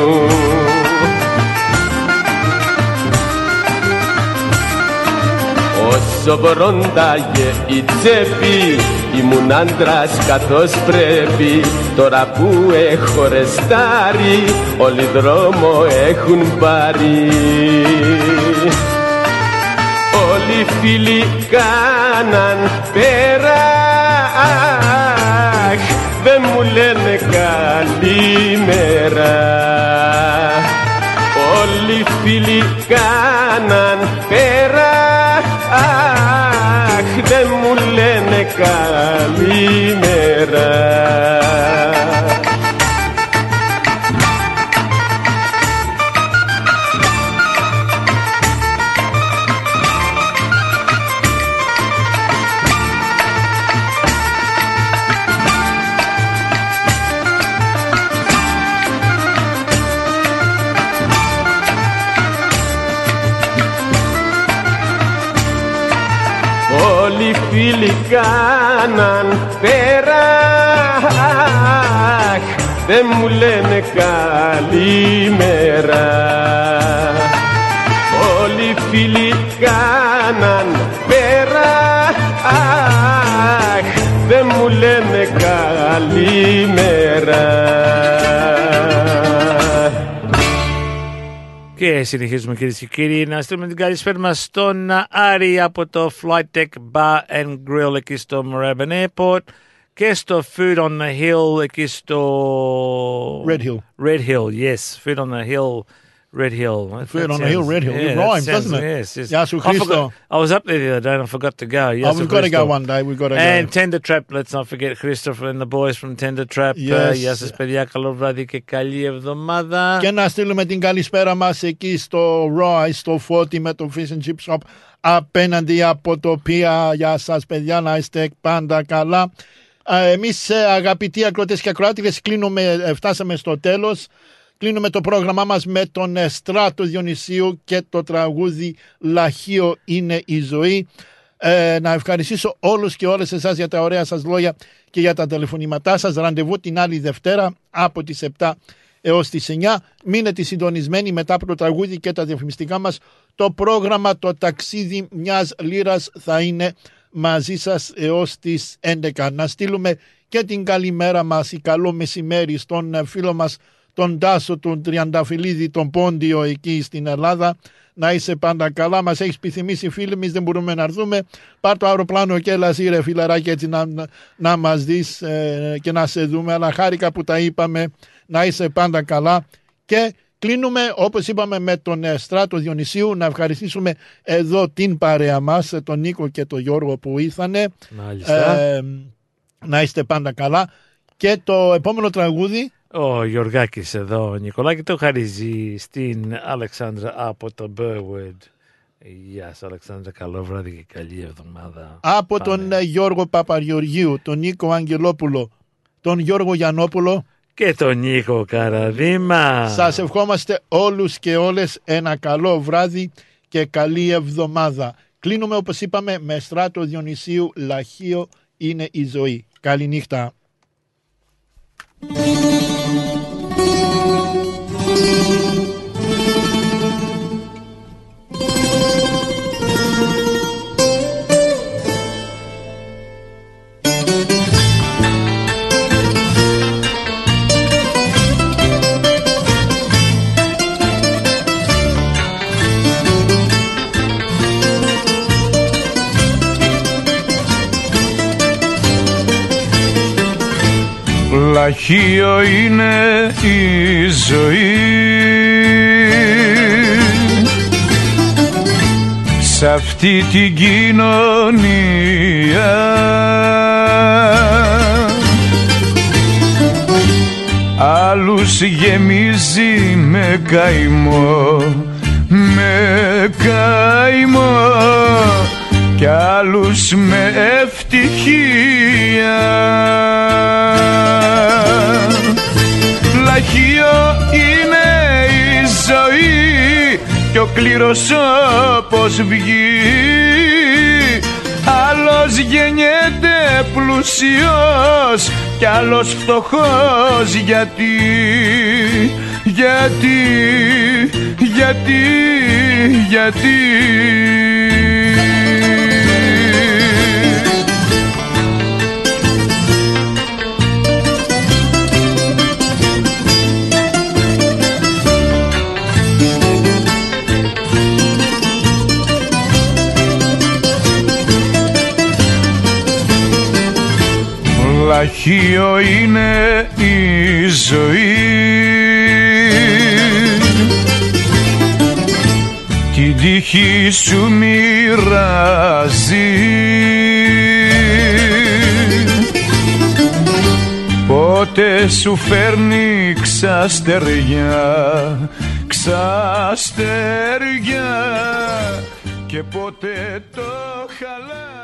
Όσο βροντάγε η τσέπη, ήμουν άντρας καθώς πρέπει. Τώρα που έχω ρεστάρει, όλοι δρόμο έχουν πάρει. Όλοι φίλοι κάναν πέρα, δεν μου λένε καλημέρα. Όλοι φίλοι κάναν πέρα, δεν μου λένε καλημέρα. Όλοι οι φίλοι κάναν πέρα, δεν μου λένε καλημέρα. Όλοι οι φίλοι κάναν πέρα, δεν μου λένε καλημέρα. Και συνεχίζουμε κυρίες και κύριοι να στείλουμε την καλησπέρα μας στον Άρη από το Flight Deck Bar and Grill εκεί στο Moorabbin Airport και στο Food on the Hill εκεί στο... Red Hill. Red Hill, yes. Food on the Hill, Red Hill. Food on the Hill, Red Hill. It rhymes, doesn't it? Yes, yes. Γεια σου Χρήστο. I was up there the other day and I forgot to go. Yes, we've got to go one day. We've got to go. And Tender Trap, let's not forget Christopher and the boys from Tender Trap. Yes. Γεια σας παιδιά, καλό βράδυ και καλή εβδομάδα. Και να στείλουμε την καλησπέρα μας εκεί στο Roy, στο Φώτη με το Fish and Chip Shop απέναντι από το Πία. Γεια σας παιδιά, να είστε πάντα καλά. Εμείς αγαπητοί ακροατές και ακροάτριες φτάσαμε στο τέλος. Κλείνουμε το πρόγραμμά μας με τον Στράτο Διονυσίου και το τραγούδι «Λαχείο είναι η ζωή». Να ευχαριστήσω όλους και όλες εσάς για τα ωραία σας λόγια και για τα τηλεφωνήματά σας. Ραντεβού την άλλη Δευτέρα από τις 7 έως τις 9. Μείνετε συντονισμένοι μετά από το τραγούδι και τα διαφημιστικά μας. Το πρόγραμμα «Το ταξίδι μιας λίρας» θα είναι μαζί σας έως τις 11. Να στείλουμε και την καλημέρα μας, η καλό μεσημέρι στον φίλο μας τον Τάσο, τον Τριανταφυλλίδη, τον Πόντιο εκεί στην Ελλάδα. Να είσαι πάντα καλά. Μας έχεις επιθυμήσει φίλοι, εμείς δεν μπορούμε να έρθουμε. Πάρ' το αεροπλάνο και έλα εσύ ρε φιλαράκι έτσι να μας δεις και να σε δούμε. Αλλά χάρηκα που τα είπαμε. Να είσαι πάντα καλά. Και κλείνουμε όπως είπαμε με τον Στράτο Διονυσίου. Να ευχαριστήσουμε εδώ την παρέα μας, τον Νίκο και τον Γιώργο που ήρθανε. Να είστε πάντα καλά. Και το επόμενο τραγούδι. Ο Γιωργάκης εδώ, ο Νικολάκη, το χαρίζει στην Αλεξάνδρα από το Burwood. Γεια σας Αλεξάνδρα, καλό βράδυ και καλή εβδομάδα. Από τον Γιώργο Παπαγεωργίου, τον Νίκο Αγγελόπουλο, τον Γιώργο Γιαννόπουλο και τον Νίκο Καραδίμα. Σας ευχόμαστε όλους και όλες ένα καλό βράδυ και καλή εβδομάδα. Κλείνουμε όπως είπαμε με Στράτο Διονυσίου, «Λαχείο είναι η ζωή». Καληνύχτα. Λαχείο είναι η ζωή σ' αυτή την κοινωνία. Άλλους γεμίζει με καημό, κι άλλους με ευτυχία. Λαχείο είναι η ζωή κι ο κλήρος όπως βγει. Άλλος γεννιέται πλουσιός κι άλλος φτωχός. Γιατί Λαχείο είναι η ζωή, την τύχη σου μοιράζει. Πότε σου φέρνει ξαστεριά, ξαστεριά, και πότε το χαλά.